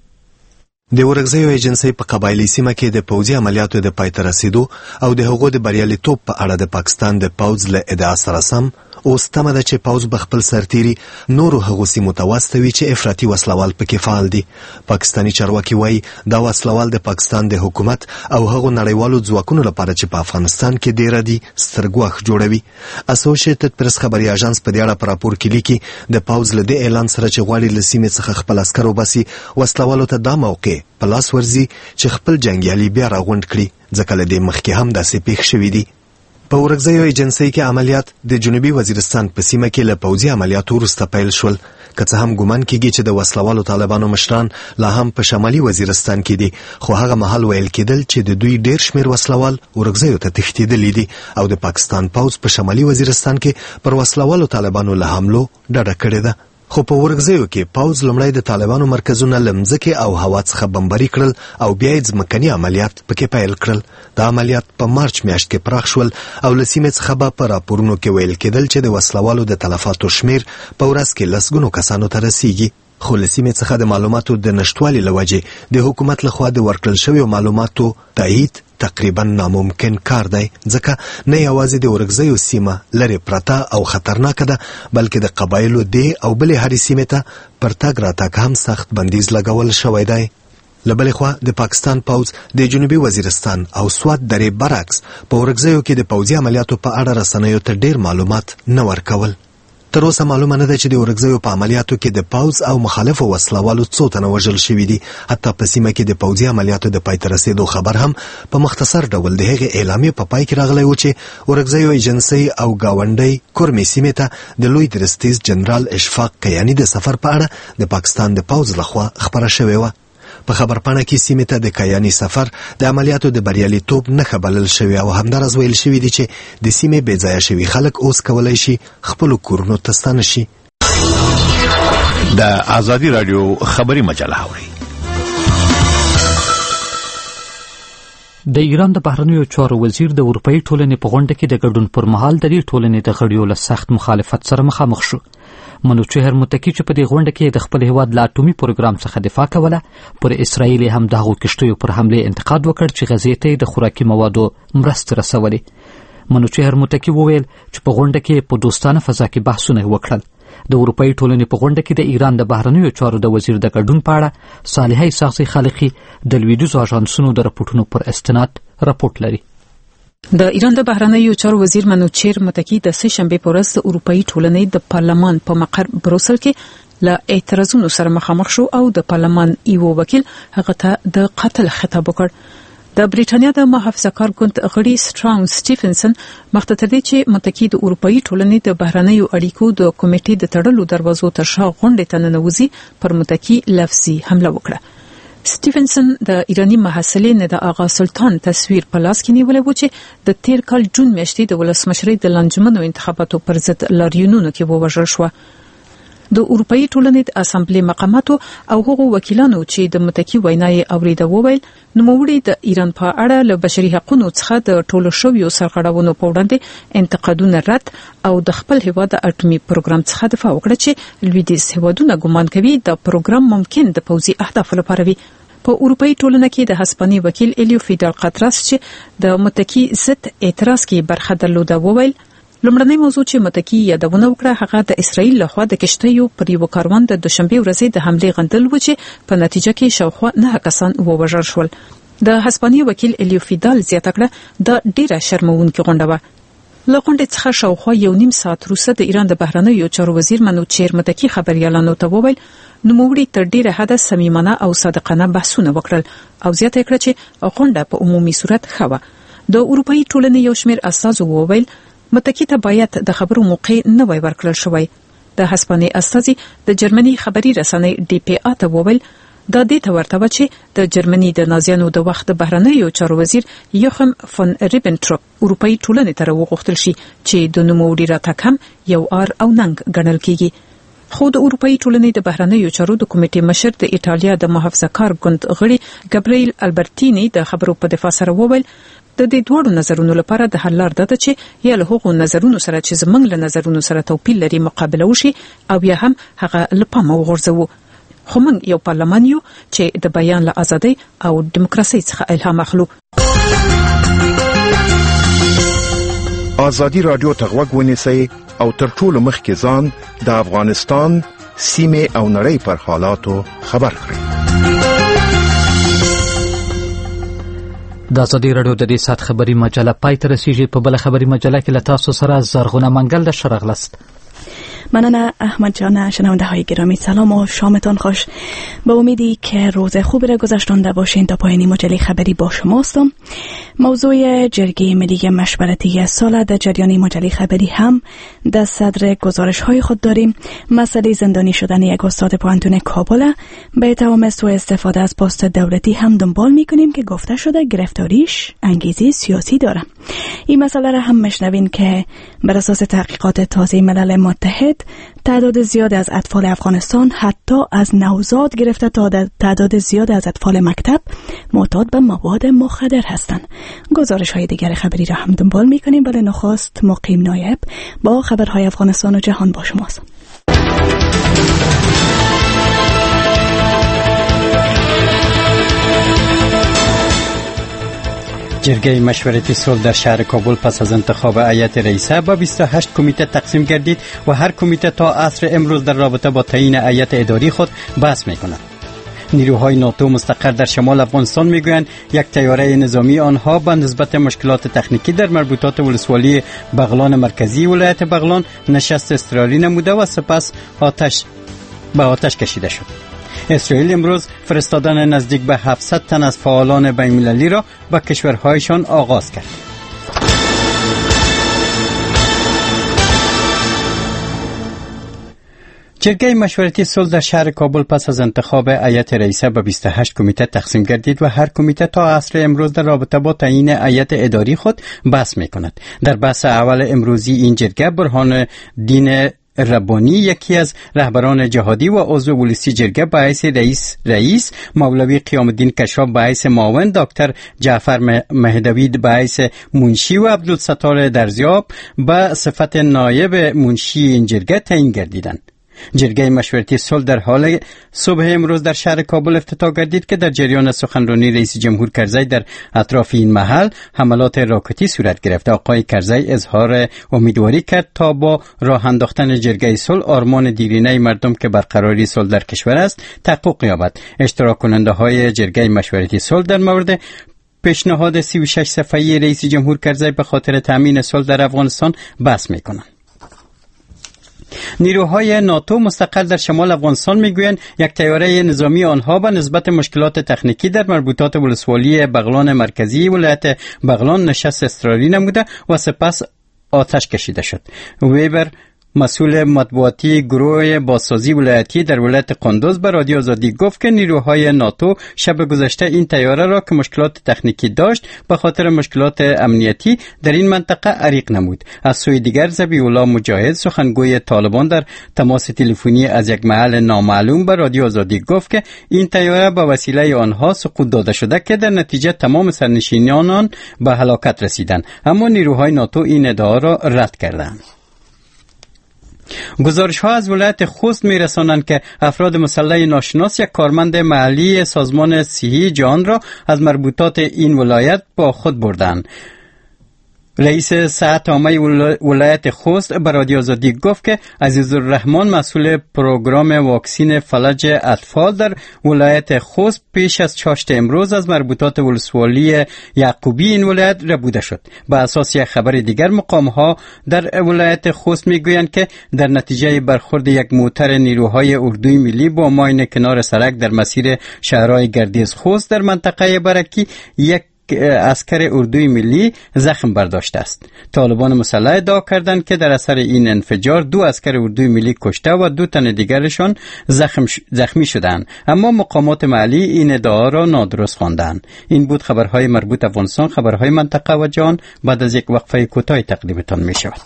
د ورکزیو ایجنسی په قبایلی سیمه کې د پوځي عملیاتو د پای ته رسیدو او د هغو د بریالیتوب په اړه د پاکستان د پوځ له ادعا سره سم اوس تمه ده چې پوځ به خپل سرتیري نورو هغو سیمو ته واستوي چې افراطي وسلوال پکې فعال دي. پاکستاني چارواکي وایي دا وسلوال د پاکستان د حکومت او هغو نړیوالو ځواکونو لپاره چې په افغانستان کې ډیره دي سترګواښ جوړوي. اسوسییټډ پریس خبري اژانس په دې اړه په راپور کې لیکي د پوځ له دې اعلان سره چې غواړي له سیمې څخه خپل عسکر وباسي وسلوالو ته دا موقع په لاس ورځي چې خپل جنګیالي بیا راغونډ کړي ځکه له دې مخکې هم داسې پیښ شوي دي. په ورکزیو ایجنسی کې عملیات د جنوبي وزیرستان په سیمه کې له پوځي عملیاتو وروسته پیل شول، که څه هم ګومان کېږي چې د وسلوالو طالبانو مشران لا هم په شمالي وزیرستان کې دي، خو هغه مهال ویل کېدل چې د دوی ډیر شمیر وسلوال ورکزیو ته تښتېدلي دي او د پاکستان پوځ په شمالي وزیرستان کې پر وسلوالو طالبانو له حملو ډډه کړې ده. خو په ورکزیو کې پوځ لومړی د طالبانو مرکزونه له مځکې او هوا څخه بمباري کړل او بیا یې ځمکني عملیات پکې پیل کړل. دا عملیات په مارچ میاشت کې پراخ شول او له سیمې څخه به په راپورونو کې ویل کېدل چې د وسلوالو د تلفاتو شمیر په ورځ کې لسګونو کسانو ته رسیږي. خو له سیمې څخه د معلوماتو د نشتوالي له وجې د حکومت لخوا د ورکړل شویو معلوماتو تایید تقریبا ناممکن کار دی، ځکه نه یوازې د ورکزیو سیمه لرې پرته او خطرناکه ده بلکې د قبایلو دې او بلې هرې سیمې ته پر تګ راتګ هم سخت بندیز لګول شوی دی. له بلې خوا د پاکستان پوځ د جنوبي وزیرستان او سوات درې برعکس په ورکزیو کې د پوځي عملیاتو په اړه رسنیو ته ډیر معلومات نه ورکول. تر اوسه معلومه نه ده چې د ورکزیو په عملیاتو کې د پوځ او مخالفو وسلوالو څو تنه وژل شوي دي. حتی په سیمه کې د پوځي عملیاتو د پای ته رسیدو خبر هم په مختصر ډول د هغې اعلامیې په پای کې راغلی و چې ورکزیو ایجنسی او ګاونډۍ کورمې سیمې ته د لوی درستیز جنرال اشفاق کیاني د سفر په اړه د پاکستان د پوځ لخوا خبره شوې وه. په خبرپاڼه کې سیمې ته د کیاني سفر د عملیاتو د بریالیتوب نښه بلل شوی او همداراز ویل شوي دي چې د سیمې بې ځایه شوي خلک اوس کولی شي خپلو کورونو ته ستانه شي.
د ازادي راډیو خبري مجله اوري.
د ایران د بهرنیو چارو وزیر د اروپایي ټولنې په غونډه کې د ګډون پر مهال د دې ټولنې د غړیو له سخت مخالفت سره مخامخ شو. منوچهر متکی چې په دې غونډه کې د خپل هیواد له اټومي پروګرام څخه دفاع کوله، پر اسرائیل هم د هغو کښتیو پر حملې انتقاد وکړ چې غزې ته د خوراکي موادو مرستې رسولې. منوچهر متکی وویل چې په غونډه کې په دوستانه فضا کې بحثونه وکړل. د اروپایي ټولنې په غونډه کې د ایران د بهرنیو چارو د وزیر د ګډون په اړه صالحه اسحاقی خالقي د لویدیځو اژانسونو د راپورټونو پر استناد راپورټ لري.
د ایران د بهرنیو چارو وزیر منوچهر متکی د سه شنبه په ورځ د اروپایي ټولنې د پارلمان په مقر بروسل کې له اعتراضونو سره مخامخ شو او د پارلمان یو وکیل هغه ته د قتل خطاب وکړ. د بریټانیا د محافظه‌کار ګوند غړي سترانګ سټیفنسن مخته تر دې چې متکی د اروپایي ټولنې د بهرنیو اړیکو د کمیټې د تړلو دروازو تر شا غونډې ته ننوځي پر متکی لفظي حمله وکړه. سټیفنسن د ایرانی محصلې نه د آغا سلطان تصویر په لاس کې نیولې و چې د تیر کال جون میاشتې د ولسمشرۍ د لانجمنو انتخاباتو پر ضد لاریونونو کې ووژل شو. د اروپایي ټولنې د اسامبلې مقاماتو او هغو وکیلانو چې د متکی ویناي اوریده وویل نوموړي د ایران په اړه له بشري حقوقو څخه د ټولو شویو سرغړونو په وړاندې انتقادونه رد او د خپل هیواد د اټومي پروګرام څخه دفاع وکړه چې لویدیځ هیوادونه ګمان کوي د پروګرام ممکن د پوځي اهدافو لپاره وي. په اروپایي ټولنه کې د هسپاني وکیل الیو فیدال قطراس چې د متکی ضد اعتراض کې برخه درلوده وویل لومړنۍ موضوع چې متکی یادونه وکړه هغه د اسرائیل لخوا د کشتیو پر یو کاروان د دوشنبه ورځې د حملې غندل و چې په نتیجه کې شاوخوا 9 کسان ووژل شول. د هسپاني وکیل الیو فیدال زیاته کړه د ډیره شرموونکې غونډه وه. له غونډې څخه شاوخوا 1.5 ساعت وروسته د ایران د بهرنیو چارو وزیر منوچهر متکی خبريالانو ته وویل نوموړي تر ډیره حده صمیمانه او صادقانه بحثونه وکړل او زیاته کړه چې غونډه په عمومي صورت ښه وه. د اروپایي ټولنې یو شمېر استازو وویل متکی ته باید د خبرو موقع نه وای ورکړل شوی. د هسپاني استازي د جرمني خبري رسنۍ ډي پی ا ته وویل دا دې ته ورته و چې د جرمني د نازیانو د وخت بهرنیو چارو وزیر یوخم فون ریبنټروپ اروپایي ټولنې ته وغوښتل شي چې د نوموړي راتګ هم یو ار او ننګ ګڼل کیږي. خو د اروپایي ټولنې د بهرنیو چارو د کمیټې مشر د ایټالیا د محافظه‌کار ګوند غړي ګابریل البرتینی د خبرو په دفاع سره وویل د دې دوړو نظرونو لپاره د حل لار ده چې یا له هغو نظرونو سره چې زمنګ له نظرونو سره توپیر لري مقابله وشي او یا هم هغه لپاره وغورځو. خو موږ یو پارلمان یو چې د بیان له ازادۍ او دیموکراسي څخه الهام اخلو.
ازادي رادیو ته غوږ ونیسئ او تر ټولو مخکې ځان د افغانستان سیمه او نړۍ پر حالاتو خبر کړئ.
د ازادي رادیو د دې سات خبري مجله پای ته رسیږي. په بل خبري مجله کې له تاسو سره زرغونه منګل د شرغلست.
مننه احمد جان. شنونده های گرامی سلام و شامتان خوش. با امیدی که روز خوبی را گذشتانده باشین تا پایانی مجله خبری با شماستم. موضوع جرگه ملی مشورتی سال در جریان مجله خبری هم در صدر گزارش های خود داریم. مسئله زندانی شدن یک استاد پوهنتون کابل به اتهام سوء استفاده از پست دولتی هم دنبال میکنیم که گفته شده گرفتاریش انگیزه سیاسی داره. این مسئله را هم مشنوین که بر اساس تحقیقات تازه ملل متحد تعداد زیاد از اطفال افغانستان حتی از نوزاد گرفته تا تعداد زیاد از اطفال مکتب معتاد به مواد مخدر هستند. گزارش های دیگر خبری را هم دنبال میکنیم. ولی نخست مقیم نایب با خبرهای افغانستان و جهان با شماست.
جرگه مشورتی صلح در شهر کابل پس از انتخاب هیئت رئیسه به 28 کمیته تقسیم گردید و هر کمیته تا عصر امروز در رابطه با تعیین هیئت اداری خود بحث می‌کند. نیروهای ناتو مستقر در شمال افغانستان میگویند یک طیاره نظامی آنها به نسبت مشکلات تکنیکی در مربوطات ولسوالی بغلان مرکزی ولایت بغلان نشست اضطراری نموده و سپس آتش کشیده شد. اسرائیل امروز فرستادن نزدیک به 700 تن از فعالان بین‌المللی را به کشورهایشان آغاز کرد. جرگه مشورتی صلح در شهر کابل پس از انتخاب هیئت رئیسه به 28 کمیته تقسیم گردید و هر کمیته تا عصر امروز در رابطه با تعیین هیئت اداری خود بحث می‌کند. در بحث اول امروزی این جرگه برهان دین ربانی یکی از رهبران جهادی و عضو ولسی جرگه به حیث رئیس مولوی قیام الدین کشاف به حیث معاون، دکتر جعفر مهدوی به حیث منشی و عبدالستار درزیاب به صفت نایب منشی این جرگه تعیین گردیدند. جرگه مشورتی صلح در حال صبح امروز در شهر کابل افتتاح گردید که در جریان سخنرانی رئیس جمهور کرزی در اطراف این محل حملات راکتی صورت گرفت. آقای کرزی اظهار امیدواری کرد تا با راه انداختن جرگه صلح آرمان دیرینه مردم که برقراری صلح در کشور است تحقق یابد. اشتراک کننده های جرگه مشورتی صلح در مورد پیشنهاد 36 صفحه‌ای رئیس جمهور کرزی به خاطر تامین صلح در افغانستان بحث می‌کنند. نیروهای ناتو مستقر در شمال افغانستان میگویند یک طیاره نظامی آنها به نسبت مشکلات تکنیکی در مربوطات ولسوالی بغلان مرکزی ولایت بغلان نشست اضطراری نموده و سپس آتش کشیده شد. ویبر مسئول مطبوعاتی گروه بازسازی ولایتی در ولایت قندوز به رادیو آزادی گفت که نیروهای ناتو شب گذشته این طیاره را که مشکلات تکنیکی داشت به خاطر مشکلات امنیتی در این منطقه غریق نمود. از سوی دیگر ذبیح الله مجاهد سخنگوی طالبان در تماس تلفنی از یک محل نامعلوم به رادیو آزادی گفت که این طیاره به وسیله آنها سقوط داده شده که در نتیجه تمام سرنشینان آن به هلاکت رسیدند، اما نیروهای ناتو این ادعا را رد کردند. گزارش ها از ولایت خوست می رسانند که افراد مسلح ناشناس یک کارمند محلی سازمان صحی جهان را از مربوطات این ولایت با خود بردند. رئیس صحت عامه ولایت خوست به رادیو آزادی گفت که عزیزالرحمن مسئول پروگرام واکسین فلج اطفال در ولایت خوست پیش از چاشت امروز از مربوطات ولسوالی یعقوبی این ولایت ربوده شد. به اساس یک خبر دیگر مقام‌ها در ولایت خوست میگویند که در نتیجه برخورد یک موتر نیروهای اردوی ملی با ماین کنار سرک در مسیر شهرهای گردیز خوست در منطقه برکی یک عسکر اردوی ملی زخم برداشته است. طالبان مسلح ادعا کردند که در اثر این انفجار 2 عسکر اردوی ملی کشته و 2 تن دیگرشان زخمی شدند، اما مقامات محلی این ادعا را نادرست خواندند. این بود خبرهای مربوط افغانستان. خبرهای منطقه و جهان بعد از یک وقفه کوتاه تقدیمتان می شود.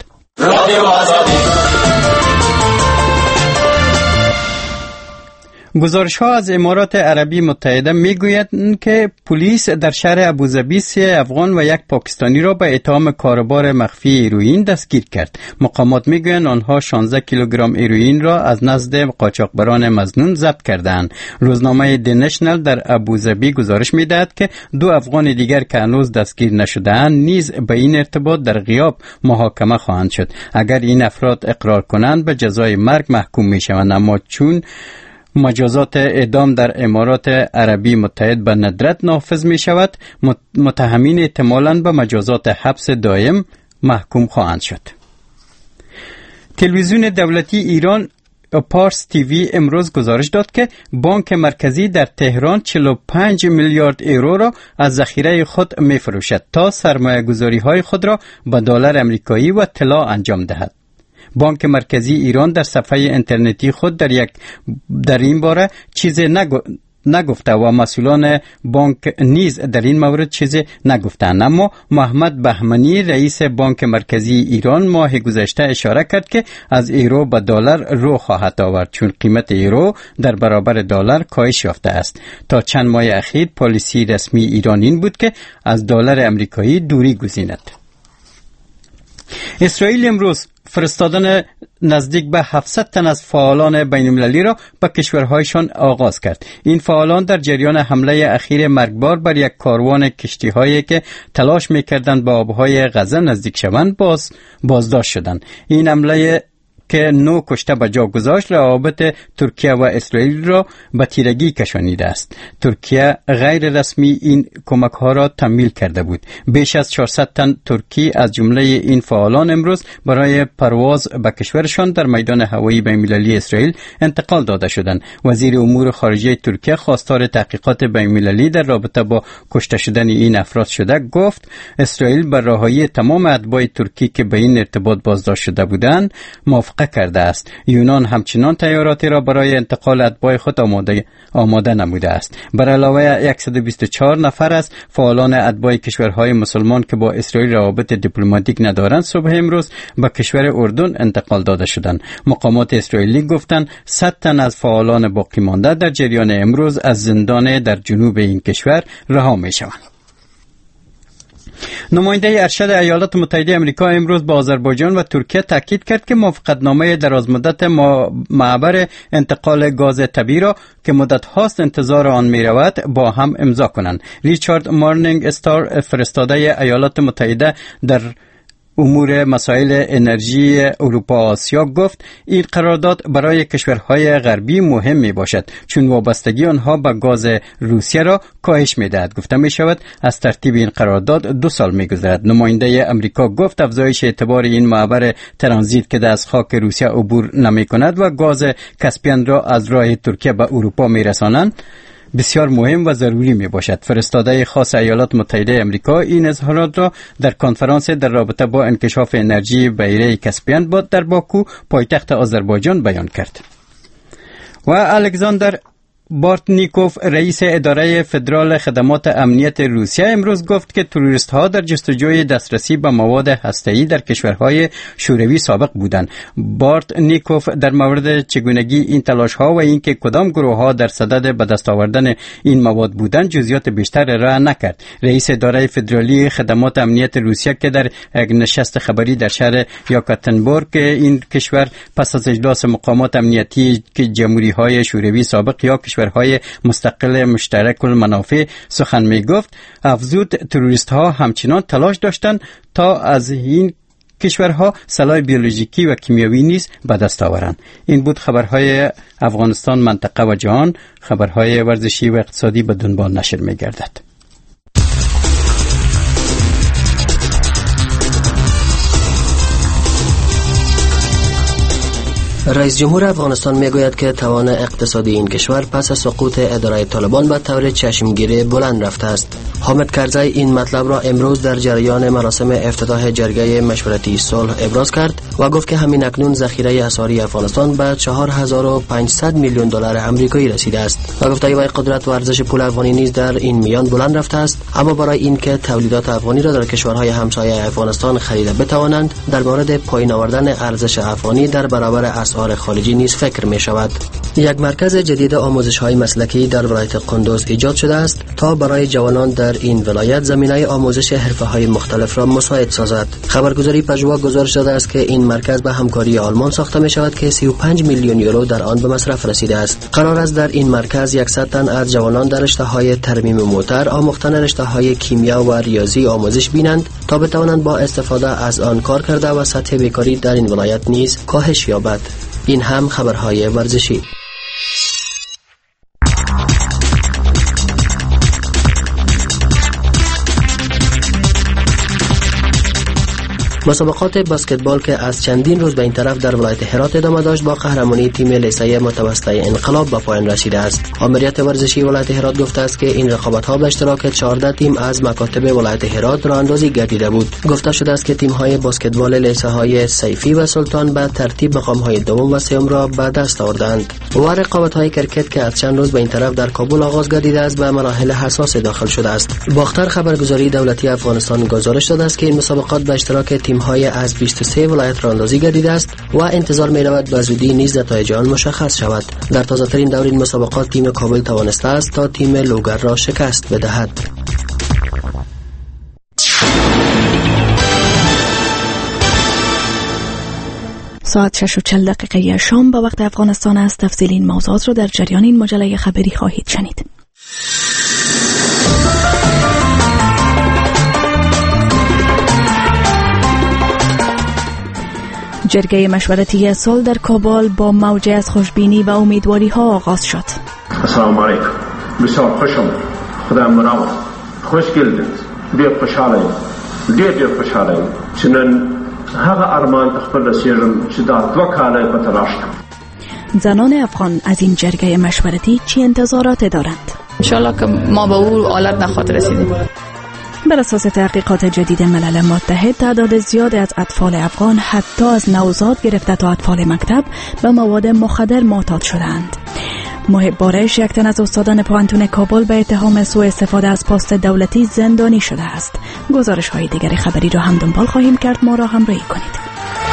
گزارش‌ها از امارات عربی متحده می‌گویند که پلیس در شهر ابوظبی 3 افغان و 1 پاکستانی را به اتهام کاروبار مخفی هروئین دستگیر کرد. مقامات می‌گویند آنها 16 کیلوگرم هروئین را از نزد قاچاقبران مظنون ضبط کردند. روزنامه دی نشنل در ابوظبی گزارش می‌دهد که 2 افغان دیگر که هنوز دستگیر نشده‌اند نیز به این ارتباط در غیاب محاکمه خواهند شد. اگر این افراد اقرار کنند به جزای مرگ محکوم می‌شوند، اما چون مجازات اعدام در امارات عربی متحده به ندرت نافذ می شود، متهمین احتمالاً به مجازات حبس دائم محکوم خواهند شد. تلویزیون دولتی ایران پارس تیوی امروز گزارش داد که بانک مرکزی در تهران 45 میلیارد یورو را از ذخیره خود می فروشد تا سرمایه گذاری های خود را به دلار امریکایی و طلا انجام دهد. بانک مرکزی ایران در صفحه اینترنتی خود در این باره چیزی نگفته و مسئولان بانک نیز در این مورد چیزی نگفتند، اما محمد بهمنی رئیس بانک مرکزی ایران ماه گذشته اشاره کرد که از یورو به دلار رو خواهد آورد، چون قیمت یورو در برابر دلار کاهش یافته است. تا چند ماه اخیر پالیسی رسمی ایران این بود که از دلار امریکایی دوری گزیند. اسرائیل امروز فرستادن نزدیک به 700 تن از فعالان بین‌المللی را به کشورهایشان آغاز کرد. این فعالان در جریان حمله اخیر مرگبار بر یک کاروان کشتی‌هایی که تلاش می‌کردند به آبهای غزه نزدیک شوند بازداشت شدند. این حمله که 9 کشته به جا گذاشت روابط ترکیه و اسرائیل را به تیرگی کشانیده است. ترکیه غیر رسمی این کمک ها را تمویل کرده بود. بیش از 400 تن ترکی از جمله این فعالان امروز برای پرواز به کشورشان در میدان هوایی بین‌المللی اسرائیل انتقال داده شدند. وزیر امور خارجه ترکیه خواستار تحقیقات بین‌المللی در رابطه با کشته شدن این افراد شده، گفت اسرائیل بر رهایی تمام اتباع ترکی که به این ارتباط بازداشت شده بودند موافقت کرده است. یونان همچنان تیاراتی را برای انتقال اتباع خود آماده نموده است. بر علاوه 124 نفر از فعالان اتباع کشورهای مسلمان که با اسرائیل روابط دیپلماتیک ندارند صبح امروز به کشور اردن انتقال داده شدند. مقامات اسرائیلی گفتند 100 تن از فعالان باقی مانده در جریان امروز از زندان در جنوب این کشور رها می شوند. نماینده ارشد ایالات متحده آمریکا امروز با آذربایجان و ترکیه تاکید کرد که موافقتنامه درازمدت معبر انتقال گاز طبیعی را که مدت هاست انتظار آن می رود با هم امضا کنند. ریچارد مارنینگ استار فرستاده ایالات متحده در امور مسائل انرژی اروپا و آسیا گفت این قرارداد برای کشورهای غربی مهم می باشد، چون وابستگی آنها به گاز روسیه را کاهش می دهد. گفته می شود از ترتیب این قرارداد 2 سال می گذرد. نماینده امریکا گفت افزایش اعتبار این معبر ترانزیت که از خاک روسیه عبور نمی کند و گاز کاسپین را از راه ترکیه به اروپا می رسانند بسیار مهم و ضروری می باشد. فرستاده خاص ایالات متحده آمریکا این اظهارات را در کنفرانس در رابطه با انکشاف انرژی بحیره کاسپین در باکو پایتخت آذربایجان بیان کرد. و الکساندر بارتنیکوف رئیس اداره فدرال خدمات امنیت روسیه امروز گفت که تروریست ها در جستجوی دسترسی به مواد هسته‌ای در کشورهای شوروی سابق بودند. بارتنیکوف در مورد چگونگی این تلاش ها و اینکه کدام گروه ها در صدد به دست آوردن این مواد بودند جزئیات بیشتر ارائه نکرد. رئیس اداره فدرالی خدمات امنیت روسیه که در یک نشست خبری در شهر یاکاتنبورگ این کشور پس از اجلاس مقامات امنیتی که جمهوری های شوروی سابق یا کشورهای مستقل مشترک المنافع سخن می گفت، افزود تروریست ها همچنان تلاش داشتند تا از این کشورها سلاح بیولوژیکی و کیمیاوی نیز به دست آورند. این بود خبرهای افغانستان، منطقه و جهان. خبرهای ورزشی و اقتصادی به دنبال نشر می گردد.
رئیس جمهور افغانستان میگوید که توان اقتصادی این کشور پس از سقوط اداره طالبان به طور چشمگیری بلند رفته است. حامد کرزی این مطلب را امروز در جریان مراسم افتتاح جرگه مشورتی صلح ابراز کرد و گفت که همین اکنون ذخیره اسعاری افغانستان به 4500 میلیون دلار آمریکایی رسیده است و گفته وی قدرت و ارزش پول افغانی نیز در این میان بلند رفته است، اما برای اینکه تولیدات افغانی را در کشورهای همسایه افغانستان خریده بتوانند در مورد پایین آوردن ارزش افغانی در برابر اسعار خارجی نیز فکر می شود. یک مرکز جدید آموزش های مسلکی در ولایت قندوز ایجاد شده است تا برای جوانان در این ولایت زمینه آموزش حرفه های مختلف را مساعد سازد. خبرگزاری پژوا گزارش داده است که این مرکز به همکاری آلمان ساخته می شود که 35 میلیون یورو در آن به مصرف رسیده است. قرار است در این مرکز 100 تن از جوانان در رشته های ترمیم موتور، آموختن رشته های کیمیا و ریاضی آموزش بینند تا بتوانند با استفاده از آن کار کرده و سطح بیکاری در این ولایت نیز کاهش یابد. این هم خبرهای ورزشی. مسابقات بسکتبال که از چندین روز به این طرف در ولایت هرات ادامه داشت با قهرمانی تیم لیسه متوسطه انقلاب به پایان رسیده است. آمریت ورزشی ولایت هرات گفته است که این رقابت‌ها به اشتراک 14 تیم از مکاتب ولایت هرات راه‌اندازی گردیده بود. گفته شده است که تیم‌های بسکتبال لیسه‌های سیفی و سلطان به ترتیب مقام‌های دوم و سوم را به دست آوردند. و رقابت‌های کرکت که از چند روز به این طرف در کابل آغاز گردیده است به مراحل حساس داخل شده است. باختر خبرگزاری دولتی افغانستان گزارش داده است که این مسابقات به اشتراک تیم‌های از 23 ولایت راه‌اندازی گردیده است و انتظار می‌رود به زودی نیز نتایج آن مشخص شود. در تازه‌ترین دور این مسابقات تیم کابل توانسته است تا تیم لوگر را شکست بدهد.
ساعت 6:40 شام به وقت افغانستان است. تفصیل این موضوعات را در جریان این مجله خبری خواهید شنید. جرگه مشورتی صلح در کابل با موج از خوشبینی و امیدواری ها آغاز شد.
السلام علیکم. بسیار خوشم. خدا مرا خوش گلدید. بیا خوشحالیم. دیر خوشحالیم. چنان هغه ارمان خپل رسیدم چې دا 2 کاله په تلاش کړم.
زنان افغان از این جرگه مشورتی چی انتظارات دارند؟
انشالله که ما به اون حالت نخواهد رسیدیم.
بر اساس تحقیقات جدید ملل متحد تعداد زیادی از اطفال افغان حتی از نوزاد گرفته تا اطفال مکتب به مواد مخدر معتاد شدند. محب بارش، یک تن از استادان پوهنتون کابل به اتهام سوء استفاده از پست دولتی زندانی شده است. گزارش های دیگری خبری را هم دنبال خواهیم کرد. ما را همراهی کنید.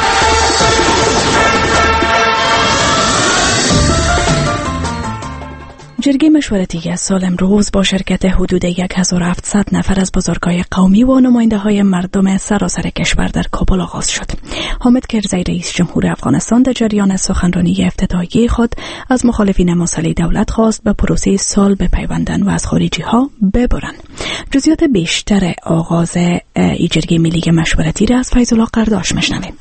جرگه مشورتی صلح امروز با شرکت حدود 1700 نفر از بزرگای قومی و نماینده های مردم سراسر کشور در کابل آغاز شد. حامد کرزی رئیس جمهور افغانستان در جریان سخنرانی افتتاحیه خود از مخالفین مسئله دولت خواست به پروسه صلح بپیوندند و از خارجی ها ببرند. جزئیات بیشتر آغاز این جرگه ملی مشورتی را از فیض الله قرداش میشنویم.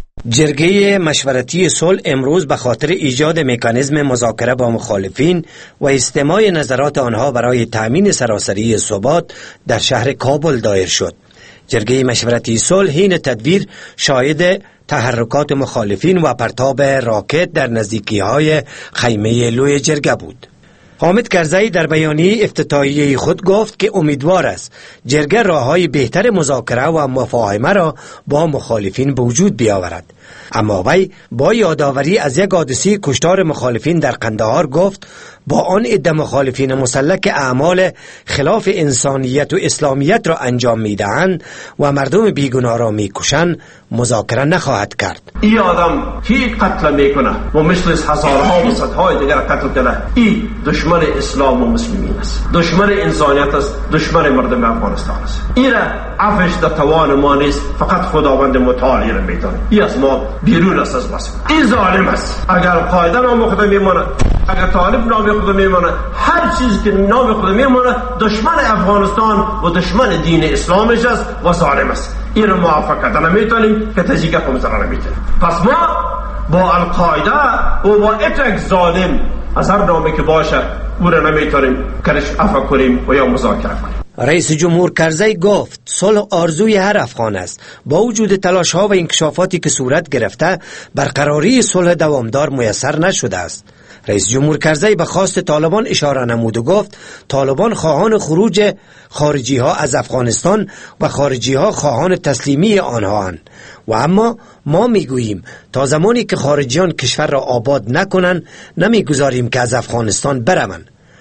جرگه مشورتی صلح امروز به خاطر ایجاد مکانیزم مذاکره با مخالفین و استماع نظرات آنها برای تأمین سراسری ثبات در شهر کابل دایر شد. جرگه مشورتی صلح حین تدبیر شاهد تحرکات مخالفین و پرتاب راکت در نزدیکی‌های خیمه لوی جرگه بود. حامد کرزی در بیانیه افتتاحیه خود گفت که امیدوار است جرگه راه‌های بهتر مذاکره و مفاهمه را با مخالفین به وجود بیاورد. اما وی با یادآوری از یک حادثه کشتار مخالفین در قندهار گفت با آن عده مخالفین مسلح که اعمال خلاف انسانیت و اسلامیت را انجام میدهند و مردم بیگناه را میکشند مذاکره نخواهد کرد.
این آدم که قتل میکنه و مثل هزارها و صدهای دیگر قتل کنه، این دشمن اسلام و مسلمین است، دشمن انسانیت است، دشمن مردم افغانستان است. این را عفش در توان ما نیست، فقط خداوند متعالی را میدانه. این از ما بیرون است از بس. این ظالم است. اگر قاعده نام خود میمانه، اگر طالب نام خود میمانه، هر چیزی که نام خود میمانه دشمن افغانستان و دشمن دین اسلامش است و ظالم است. این رو موافقه کردن نمیتونیم که تزیگه پمزرانه میتونیم. پس ما با القاعده و با اتک ظالم از هر نامی که باشه او را نمیتونیم کرش عفو کنیم و یا مذاکره کنیم.
رئیس جمهور کرزی گفت صلح آرزوی هر افغان است. با وجود تلاش ها و انکشافاتی که صورت گرفته برقراری صلح دوامدار میسر نشده است. رئیس جمهور کرزی به خواست طالبان اشاره نمود و گفت طالبان خواهان خروج خارجی ها از افغانستان و خارجی ها خواهان تسلیمی آنها اند و اما ما میگوییم تا زمانی که خارجیان کشور را آباد نکنند نمیگذاریم که از افغانستان بروند.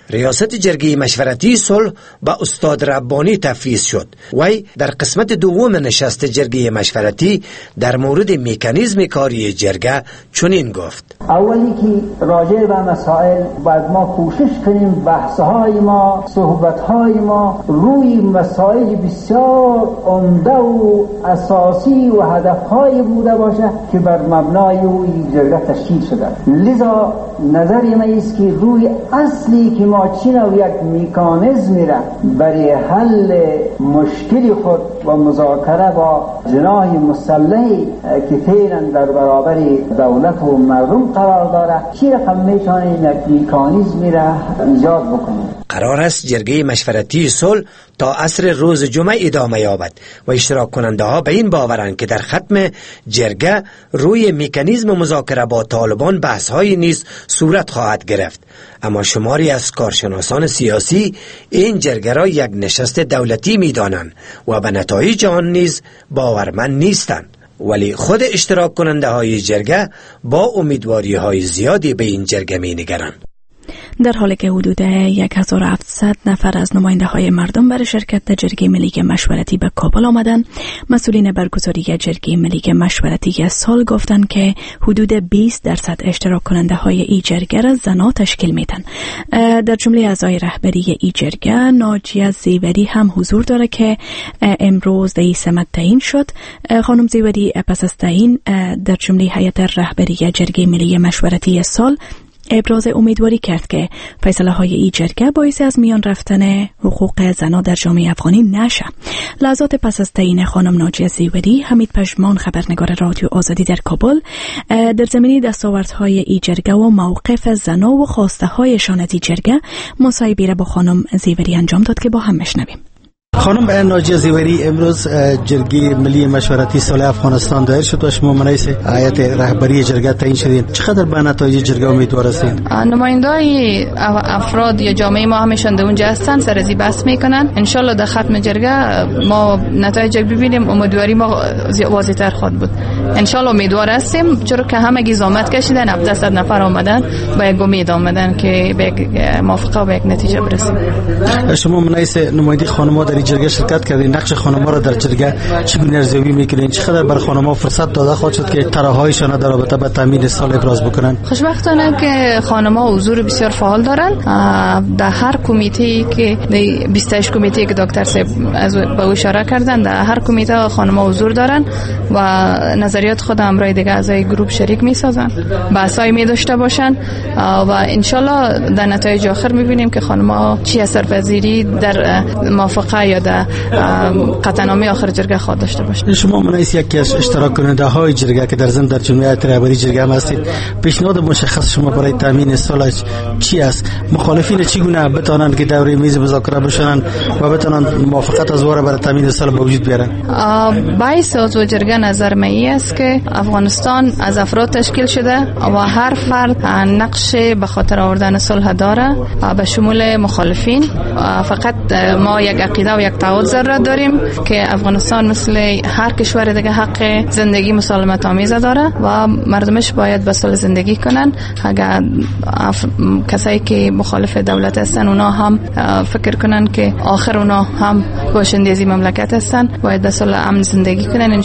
ریاست جرگه مشورتی صلح به استاد ربانی تفویض شد. وی در قسمت دوم نشست جرگه مشورتی در مورد مکانیزم کاری جرگه چنین گفت:
اولی که راجع به مسائل باید ما کوشش کنیم بحث‌های ما، صحبت‌های ما روی مسائل بسیار عمده و اساسی و هدف‌های بوده باشه که بر مبنای او جرگه تشکیل شده. لذا نظر من است که روی اصلی که ما چین و یک مکانیزمی را برای حل مشکل خود و مذاکره با جناح مسلحی که فعلا در برابر دولت و مردم قرار داره چی رقم میتونیم یک مکانیزمی را ایجاد بکنیم.
قرار است جرگه مشورتی صلح تا عصر روز جمعه ادامه یابد و اشتراک کننده ها به این باورند که در ختم جرگه روی مکانیزم مذاکره با طالبان بحث های نیز صورت خواهد گرفت. اما شماری از کارشناسان سیاسی این جرگه را یک نشست دولتی می دانند و به نتایج آن نیز باورمند نیستند. ولی خود اشتراک کننده های جرگه با امیدواری های زیادی به این جرگه می نگرند.
در حالی که حدود 1700 نفر از نماینده های مردم برای شرکت در جرگه ملی مشورتی به کابل آمدند، مسئولین برگزاری جرگه ملی مشورتی سال گفتند که حدود 20% اشتراک کننده های این جرگه را زنان تشکیل میدن. در جمله اعضای رهبری این جرگه ناجیه زیوری هم حضور داره که امروز در این سمت تعیین شد. خانم زیوری پس از تعیین در جمله هیئت رهبری جرگه ملی مشورتی سال ابراز امیدواری کرد که فیصله های این جرگه باعث از میان رفتن حقوق زنان در جامعه افغانی نشه. لحظات پس از تعیین خانم ناجیه زیوری، حمید پژمان خبرنگار رادیو آزادی در کابل در زمینه دستاوردهای این جرگه و موقف زنان و خواسته هایشان از این جرگه مصاحبه را با خانم زیوری انجام داد که با هم بشنویم.
خانم ناجیه زیوری، امروز جرگه ملی مشورتی صلح افغانستان دایر شد و شما رئیس هیئت رهبری جرگه تعیین شدین. چقدر به نتایج جرگه امیدوار هستین؟
نمایندای افراد یا جامعه ما همیشون در اونجا هستن، سر از این بحث میکنن. ان شاء الله در ختم جرگه ما نتایج ببینیم، امیدواری ما واضح‌تر خواهد بود. ان شاء الله امیدوار هستیم، چون که همگی زحمت کشیدن، 700 نفر اومدن، با یک امید اومدن که به یک موافقه و به یک نتیجه برسیم.
شما رئیس نماینده خانم‌ها در جرگه شرکت کردین، نقش خانم‌ها را در جرگه چگونه ارزیابی می‌کنین؟ چقدر بر خانم‌ها فرصت داده خواهد شد که طرح‌هایشان در رابطه با تامین سال ابراز بکنن؟
خوشبختانه که خانم‌ها حضور بسیار فعال دارن در هر کمیته که 28 کمیته که دکتر صاحب از به اشاره کردن، در هر کمیته خانم‌ها حضور دارن و نظریات خود همراه دیگه اعضای گروه شریک می‌سازن، بحث‌های می‌داشته باشن و ان شاءالله در نتایج آخر می‌بینیم که خانم‌ها چی اثرپذیری در موافقه یا در قطعنامه آخر جرگه خواهد داشته باشه.
شما رئیس یکی از اشتراک کننده های جرگه که در ضمن در جمعیت رهبری جرگه هم هستید، پیشنهاد مشخص شما برای تامین صلح چی است؟ مخالفین چگونه بتوانند که دور میز مذاکره بشنن و بتوانند موافقت از واره برای تامین صلح به وجود بیارن؟
باعث عضو جرگه نظر من است که افغانستان از افراد تشکیل شده و هر فرد نقش به خاطر آوردن صلح داره، به شمول مخالفین. فقط ما یک عقیده و یک تعهد ضرورت داریم که افغانستان مثل هر کشور دیگه حق زندگی مسالمت آمیز داره و مردمش باید به صلح زندگی کنن. اگر کسایی که مخالف دولت هستن اونا هم فکر کنن که آخر اونا هم باشنده از این مملکت هستن، باید به صلح امن زندگی کنن.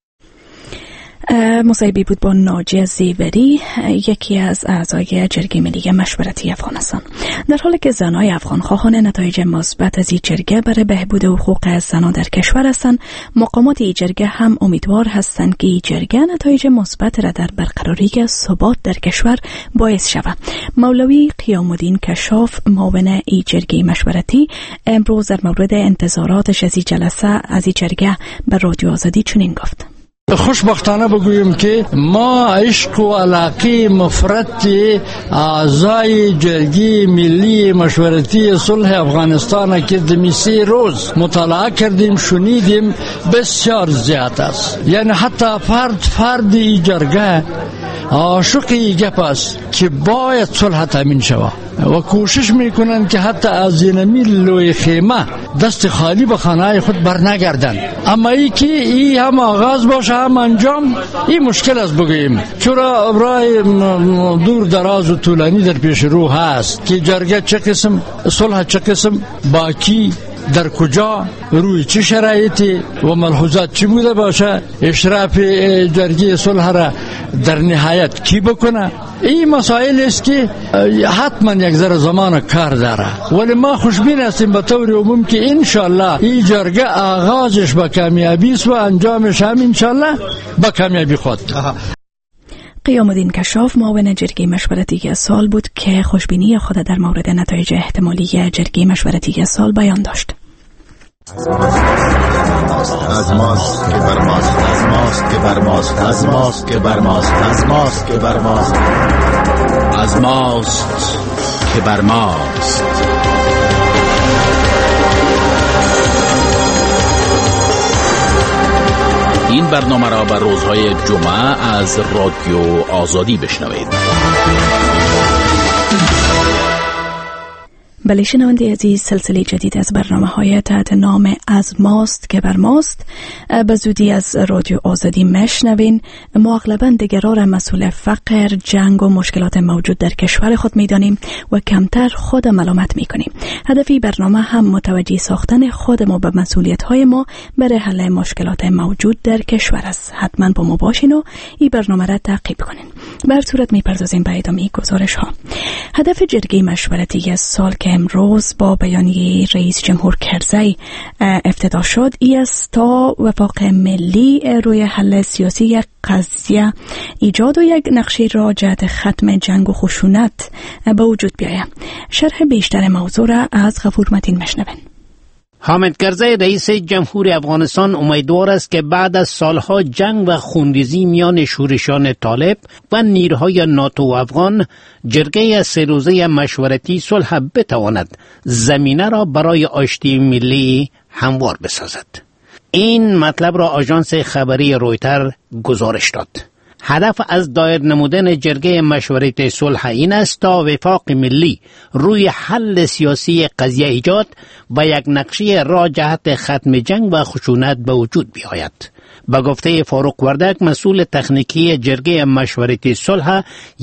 مصاحبه بود با ناجیه زیوری، یکی از اعضای جرگه ملی مشورتی افغانستان. در حالی که زنای افغان خواهان نتایج مثبت از این جرگه برای بهبود حقوق زنان در کشور هستند، مقامات این جرگه هم امیدوار هستند که این جرگه نتایج مثبت را در برقراری ثبات در کشور باعث شود. مولوی قیام الدین کشاف، معاون این جرگه مشورتی، امروز در مورد انتظاراتش از این جلسه از این جرگه به رادیو آزادی چنین گفت:
خوشبختانه بگویم که ما عشق و علاقه مفرط اعضای جرگه ملی مشورتی صلح افغانستان که دمی 3 روز مطالعه کردیم، شنیدیم، بسیار زیاد است. یعنی حتی فرد جرگه عاشق گپ است که باید صلح تامین شود و کوشش میکنند که حتی از زینمی لوی خیمه دست خالی به خانه خود برنگردند. اما ای که ای هم آغاز باشه هم انجام، این مشکل است بگوییم، چرا راه دور دراز و طولانی در پیش رو هست که جرگه چه قسم، صلح چه قسم، باکی در کجا، روی چه شرایطی و ملحوظات چی بوده باشه، اشراف جرگه صلح را در نهایت کی بکنه. این مسائل است که حتما یک ذره زمان کار داره، ولی ما خوشبین هستیم به طور عموم که انشالله این جرگه آغازش با کامیابی است و انجامش هم انشالله با کامیابی خود.
قیام الدین کشاف معاون جرگه مشورتی سال بود که خوشبینی خود در مورد نتایج احتمالی جرگه مشورتی سال بیان داشت.
از ماست که بر ماست، از ماست که بر ماست، از ماست که بر ماست، از ماست که بر ماست، از ماست که بر ماست. این برنامه را بر روزهای جمعه از رادیو آزادی بشنوید.
بله شنونده عزیز، سلسله جدید از برنامه‌های تحت نام از ماست که بر ماست به زودی از رادیو آزادی مشنوین. ما اغلباً دیگران را مسئول فقر، جنگ و مشکلات موجود در کشور خود می‌دانیم و کمتر خود ملامت می‌کنیم. هدفی برنامه هم متوجه ساختن خود ما به مسئولیت‌های ما برای حل مشکلات موجود در کشور است. حتما با ما باشین و این برنامه را تعقیب کنین. به هر صورت می‌پردازیم به ادامه گزارش‌ها. هدف جرگه مشورتی سال که امروز با بیانیه رئیس جمهور کرزی افتتاح شد ای است تا وفاق ملی روی حل سیاسی یک قضیه ایجاد و یک نقشه را جهت ختم جنگ و خشونت به وجود بیاید. شرح بیشتر موضوع را از غفور متین مشنوین.
حامد کرزی رئیس جمهور افغانستان امیدوار است که بعد از سالها جنگ و خونریزی میان شورشیان طالب و نیروهای ناتو و افغان، جرگه 3 روزه مشورتی صلح بتواند زمینه را برای آشتی ملی هموار بسازد. این مطلب را آژانس خبری رویتر گزارش داد. هدف از دایر نمودن جرگه مشورتی صلح این است تا وفاق ملی روی حل سیاسی قضیه ایجاد و یک نقشه را جهت ختم جنگ و خشونت به وجود بیاید. به گفته فاروق وردک، مسئول تکنیکی جرگه مشورتی صلح،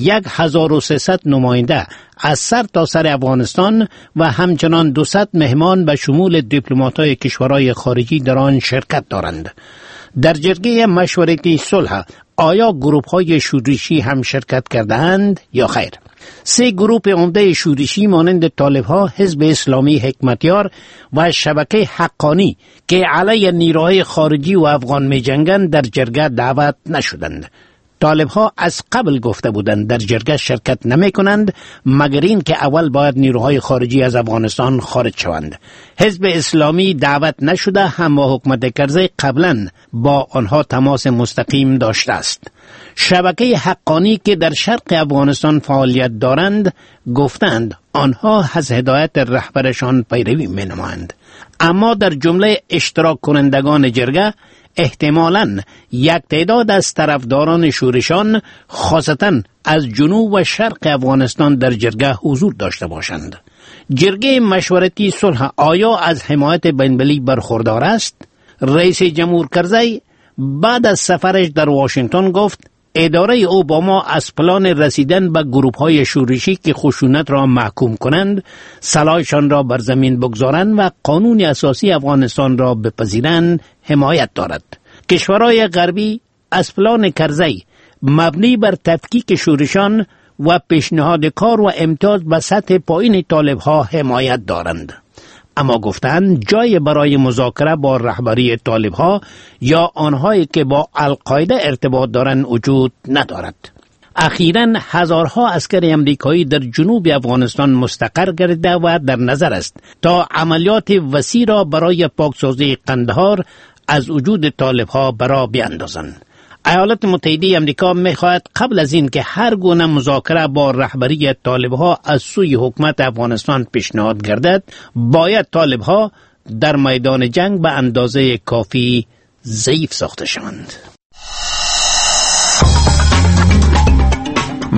1300 نماینده از سر تا سر افغانستان و همچنان 200 مهمان به شمول دیپلمات‌های کشورهای خارجی در آن شرکت دارند. در جرگه مشورتی صلح آیا گروه‌های شورشی هم شرکت کردند یا خیر؟ 3 گروه عمده شورشی مانند طالب‌ها، حزب اسلامی حکمتیار و شبکه حقانی که علیه نیروهای خارجی و افغان می‌جنگند در جرگه دعوت نشدند. طالب‌ها از قبل گفته بودند در جرگه شرکت نمی‌کنند مگر این که اول باید نیروهای خارجی از افغانستان خارج شوند. حزب اسلامی دعوت نشده، هم با حکومت کرزی قبلا با آنها تماس مستقیم داشته است. شبکه حقانی که در شرق افغانستان فعالیت دارند گفتند آنها از هدایت رهبرشان پیروی می‌نمایند. اما در جمله اشتراک کنندگان جرگه احتمالاً یک تعداد از طرفداران شورشان خاصتاً از جنوب و شرق افغانستان در جرگه حضور داشته باشند. جرگه مشورتی صلح آیا از حمایت بین‌المللی برخوردار است؟ رئیس جمهور کرزی بعد از سفرش در واشنگتن گفت اداره اوباما از پلان رسیدن به گروه‌های شورشی که خشونت را محکوم کنند، سلاحشان را بر زمین بگذارند و قانون اساسی افغانستان را بپذیرند حمایت دارد. کشورهای غربی از پلان کرزی مبنی بر تفکیک شورشان و پیشنهاد کار و امتیاز به سطح پایین طالب‌ها حمایت دارند. اما گفتند جای برای مذاکره با رهبری طالب‌ها یا آنهایی که با القاعده ارتباط دارند وجود ندارد. اخیراً هزارها عسکر امریکایی در جنوب افغانستان مستقر گردیده و در نظر است تا عملیات وسیع را برای پاکسازی قندهار از وجود طالب‌ها برا بیاندازند. ایالات متحده امریکا می‌خواهد قبل از این که هر گونه مذاکره با رهبری طالب‌ها از سوی حکومت افغانستان پیشنهاد گردد، باید طالب‌ها در میدان جنگ به اندازه کافی ضعیف ساخته شوند.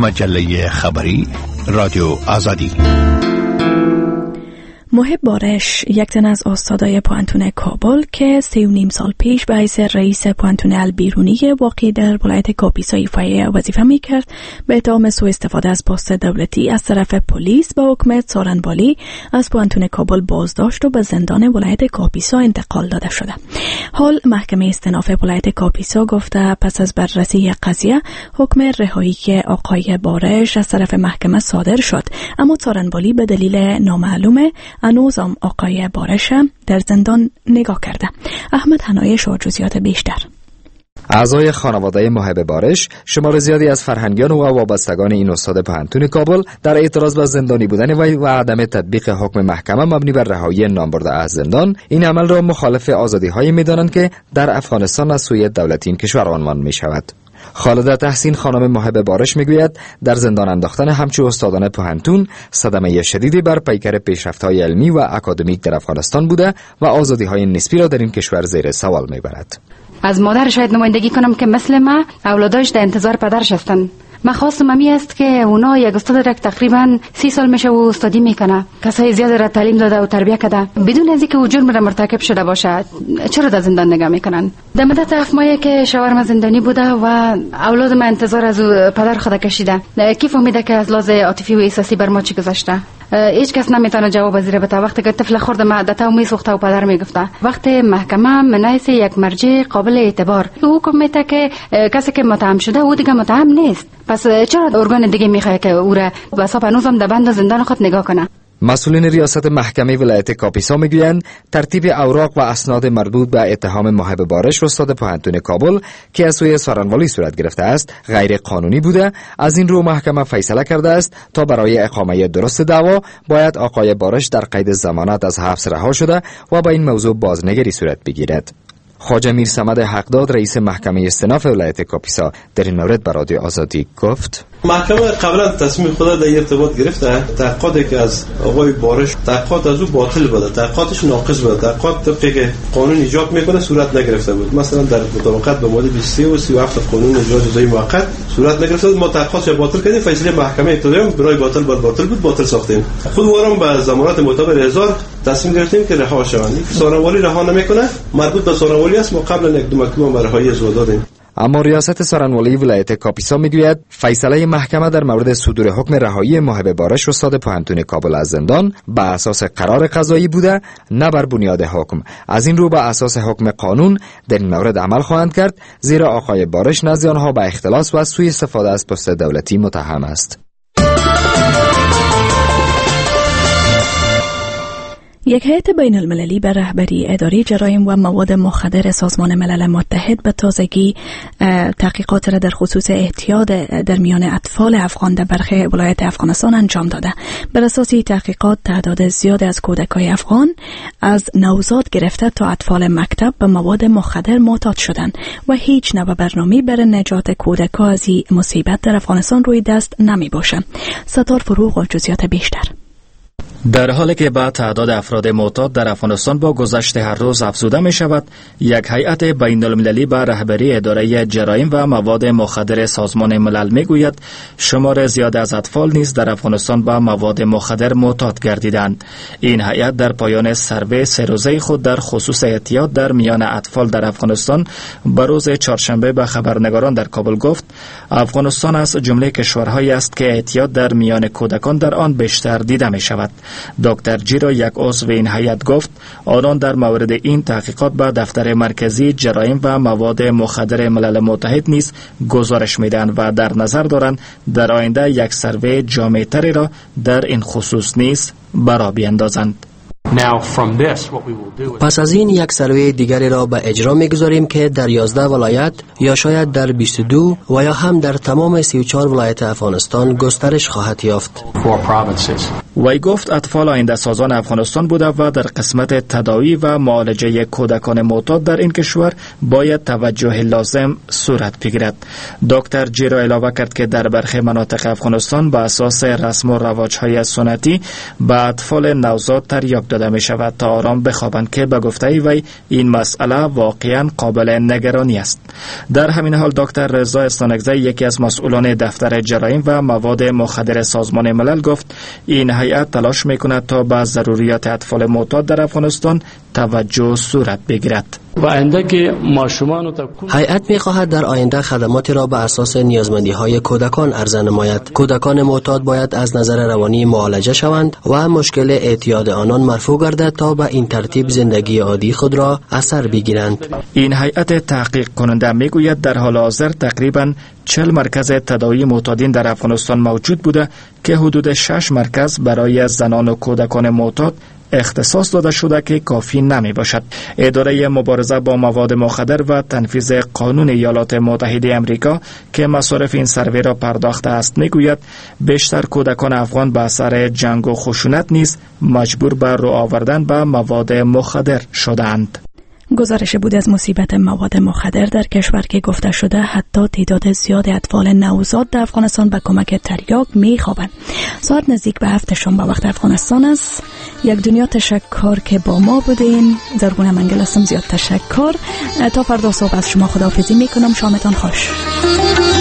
مجله خبری رادیو آزادی.
محب بارش، یک تن از استادای پوانتون کابل که 3.5 سال پیش به حیث رئیس پوانتون البیرونی واقع در ولایت کاپیسا ایفای وظیفه میکرد، به اتهام سوء استفاده از پست دولتی از طرف پلیس به حکم سارنوالی از پوانتون کابل بازداشت و به زندان ولایت کاپیسا انتقال داده شده. حال محکمه استئناف ولایت کاپیسا گفته پس از بررسی قضیه حکم رهایی آقای بارش از طرف محکمه صادر شد، اما سارنوالی به دلیل نامعلومه هنوزم آقای بارش در زندان نگاه کرده. احمد حنایی جزئیات بیشتر.
اعضای خانواده محب بارش، شمار زیادی از فرهنگیان و وابستگان این استاد پوهنتون کابل در اعتراض به زندانی بودن وی و عدم تطبیق حکم محکمه مبنی بر رهایی نامبرده از زندان، این عمل را مخالف آزادی‌هایی می‌دانند که در افغانستان از سوی دولتی این کشور عنوان می‌شود. خالده تحسین خانم محب بارش میگوید در زندان انداختن همچو استادان پوهنتون صدمه شدیدی بر پیکر پیشرفت‌های علمی و اکادمیک در افغانستان بوده و آزادی‌های نسبی را در این کشور زیر سوال میبرد.
از مادر شاید نمایندگی کنم که مثل ما اولاداش در انتظار پدرش هستن. من خواستم امی است که اونا یک استاد را تقریبا 30 سال میشه و استادی میکنه، کسای زیاد را تعلیم داده و تربیت کرده، بدون از اینکه جرم را مرتکب شده باشه، چرا در زندان نگاه میکنن؟ در مدت 7 ماهی که شوهرم زندانی بوده و اولاد من انتظار از پدر خود کشیده، کی فهمیده که از لحاظ عاطفی و احساسی بر ما چی گذشته؟ هیچ کس نمیتونه جواب پذیره بده. وقتی که طفل خورد معدته و میسوخته و پدر میگفته، وقتی محکمه منایس یک مرجع قابل اعتبار حکم میده که کسی که متهم شده او دیگه متهم نیست، پس چرا ارگان دیگه میخواد که او را به حساب هنوزم در بند زندان خود نگاه کنه؟
مسئولین ریاست محکمه ولایت کاپیسا میگویند ترتیب اوراق و اسناد مربوط به اتهام محب بارش استاد پوهنتون کابل که از سوی سارنوالی صورت گرفته است غیر قانونی بوده. از این رو محکمه فیصله کرده است تا برای اقامه درست دعوا باید آقای بارش در قید ضمانت از حبس رها شده و با این موضوع بازنگری صورت بگیرد. خواجه میرصمد حقداد رئیس محکمه استئناف ولایت کاپیسا در این مورد به رادیو آزادی گفت:
محکمه قبلا تصمیم خود در ارتباط گرفته. تحقیقاتی که از آقای بارش تحقیقات از او باطل بوده، تحقیقاتش ناقص بوده، تحقیقات طبقی که قانون ایجاب میکنه صورت نگرفته بود. مثلا در مطابقت به ماده 23 و 37 قانون اجرا جزایی موقت صورت نگرفته بود. ما تحقیقاتش باطل کردیم، فیصله محکمه ابتدایی برای باطل بود، باطل ساختیم. خود وارم به ضمانت معتبر 1000 تصمیم گرفتیم که رها شوند. سارنوالی رها نمیکنه، مربوط به سارنوالی است. ما قبلا یک دو مکتوب برای رهایی دادیم.
اما ریاست سارنوالی ولایت کاپیسا میگوید فیصله محکمه در مورد صدور حکم رهایی محب بارش استاد پوهنتون کابل از زندان به اساس قرار قضایی بوده، نه بر بنیاد حکم. از این رو به اساس حکم قانون در این مورد عمل خواهند کرد، زیرا آقای بارش نزد آنها به اختلاس و سوء استفاده از پست دولتی متهم است.
یک هیئت بین المللی به رهبری اداره جرایم و مواد مخدر سازمان ملل متحد به تازگی تحقیقات را در خصوص اعتیاد در میان اطفال افغان در برخی ولایت افغانستان انجام داده. بر اساس تحقیقات تعداد زیاد از کودکان افغان از نوزاد گرفته تا اطفال مکتب به مواد مخدر معتاد شدند و هیچ نوع برنامه‌ای برای نجات کودکان از این مصیبت در افغانستان روی دست نمی باشد. ستار فروغ و جزئیات بیشتر.
در حالی که بعد تعداد افراد معتاد در افغانستان با گذشت هر روز افزوده می شود، یک هیئت بین المللی به رهبری اداره جرایم و مواد مخدر سازمان ملل می گوید شمار زیاد از اطفال نیز در افغانستان با مواد مخدر معتاد گردیدند. این هیئت در پایان سروی 3 روزه خود در خصوص اعتیاد در میان اطفال در افغانستان به روز چهارشنبه به خبرنگاران در کابل گفت افغانستان از جمله کشورهایی است که اعتیاد در میان کودکان در آن بیشتر دیده می شود. دکتر جیرا یک عضو این هیئت گفت آنان در مورد این تحقیقات به دفتر مرکزی جرایم و مواد مخدر ملل متحد نیز گزارش میدهند و در نظر دارند در آینده یک سروی جامع‌تری را در این خصوص نیز برآ بیندازند.
پس از این یک سروی دیگری را به اجرا می‌گذاریم که در 11 ولایت یا شاید در 22 و یا هم در تمام 34 ولایت افغانستان گسترش خواهد یافت.
وی گفت اطفال آینده سازان افغانستان بوده و در قسمت تداوی و معالجه کودکان معتاد در این کشور باید توجه لازم صورت بگیرد. دکتر جیرا علاوه کرد که در برخی مناطق افغانستان به اساس رسم و رواج‌های سنتی به اطفال نوزاد تریاک داده داده می شود تا آرام بخوابند که به گفته وی این مسئله واقعا قابل نگرانی است. در همین حال دکتر رضا استانکزی یکی از مسئولان دفتر جرایم و مواد مخدر سازمان ملل گفت این هیئت تلاش می کند تا به ضروریات اطفال معتاد در افغانستان توجه صورت بگیرد.
هیئت می‌خواهد در آینده خدماتی را بر اساس نیازمندی‌های کودکان عرضه نماید. کودکان معتاد باید از نظر روانی معالجه شوند و مشکل اعتیاد آنان مرفوع گردد تا به این ترتیب زندگی عادی خود را اثر بگیرند.
این هیئت تحقیق کننده میگوید در حال حاضر تقریباً 40 مرکز تداوی معتادین در افغانستان موجود بوده که حدود 6 مرکز برای زنان و کودکان معتاد اختصاص داده شده که کافی نمی باشد. اداره مبارزه با مواد مخدر و تنفیذ قانون ایالات متحده آمریکا که مصارف این سروی را پرداخته است میگوید بیشتر کودکان افغان به اثر جنگ و خشونت نیز مجبور به رو آوردن به مواد مخدر شدند.
گزارش بود از مصیبت مواد مخدر در کشور که گفته شده حتی تعداد زیاد اطفال نوزاد در افغانستان به کمک تریاک میخوابند. ساعت نزدیک به 7 شام به وقت افغانستان است. یک دنیا تشکر که با ما بودین. زرگونه منگل هستم، زیاد تشکر. تا فردا صبح از شما خداحافظی میکنم. شامتان خوش.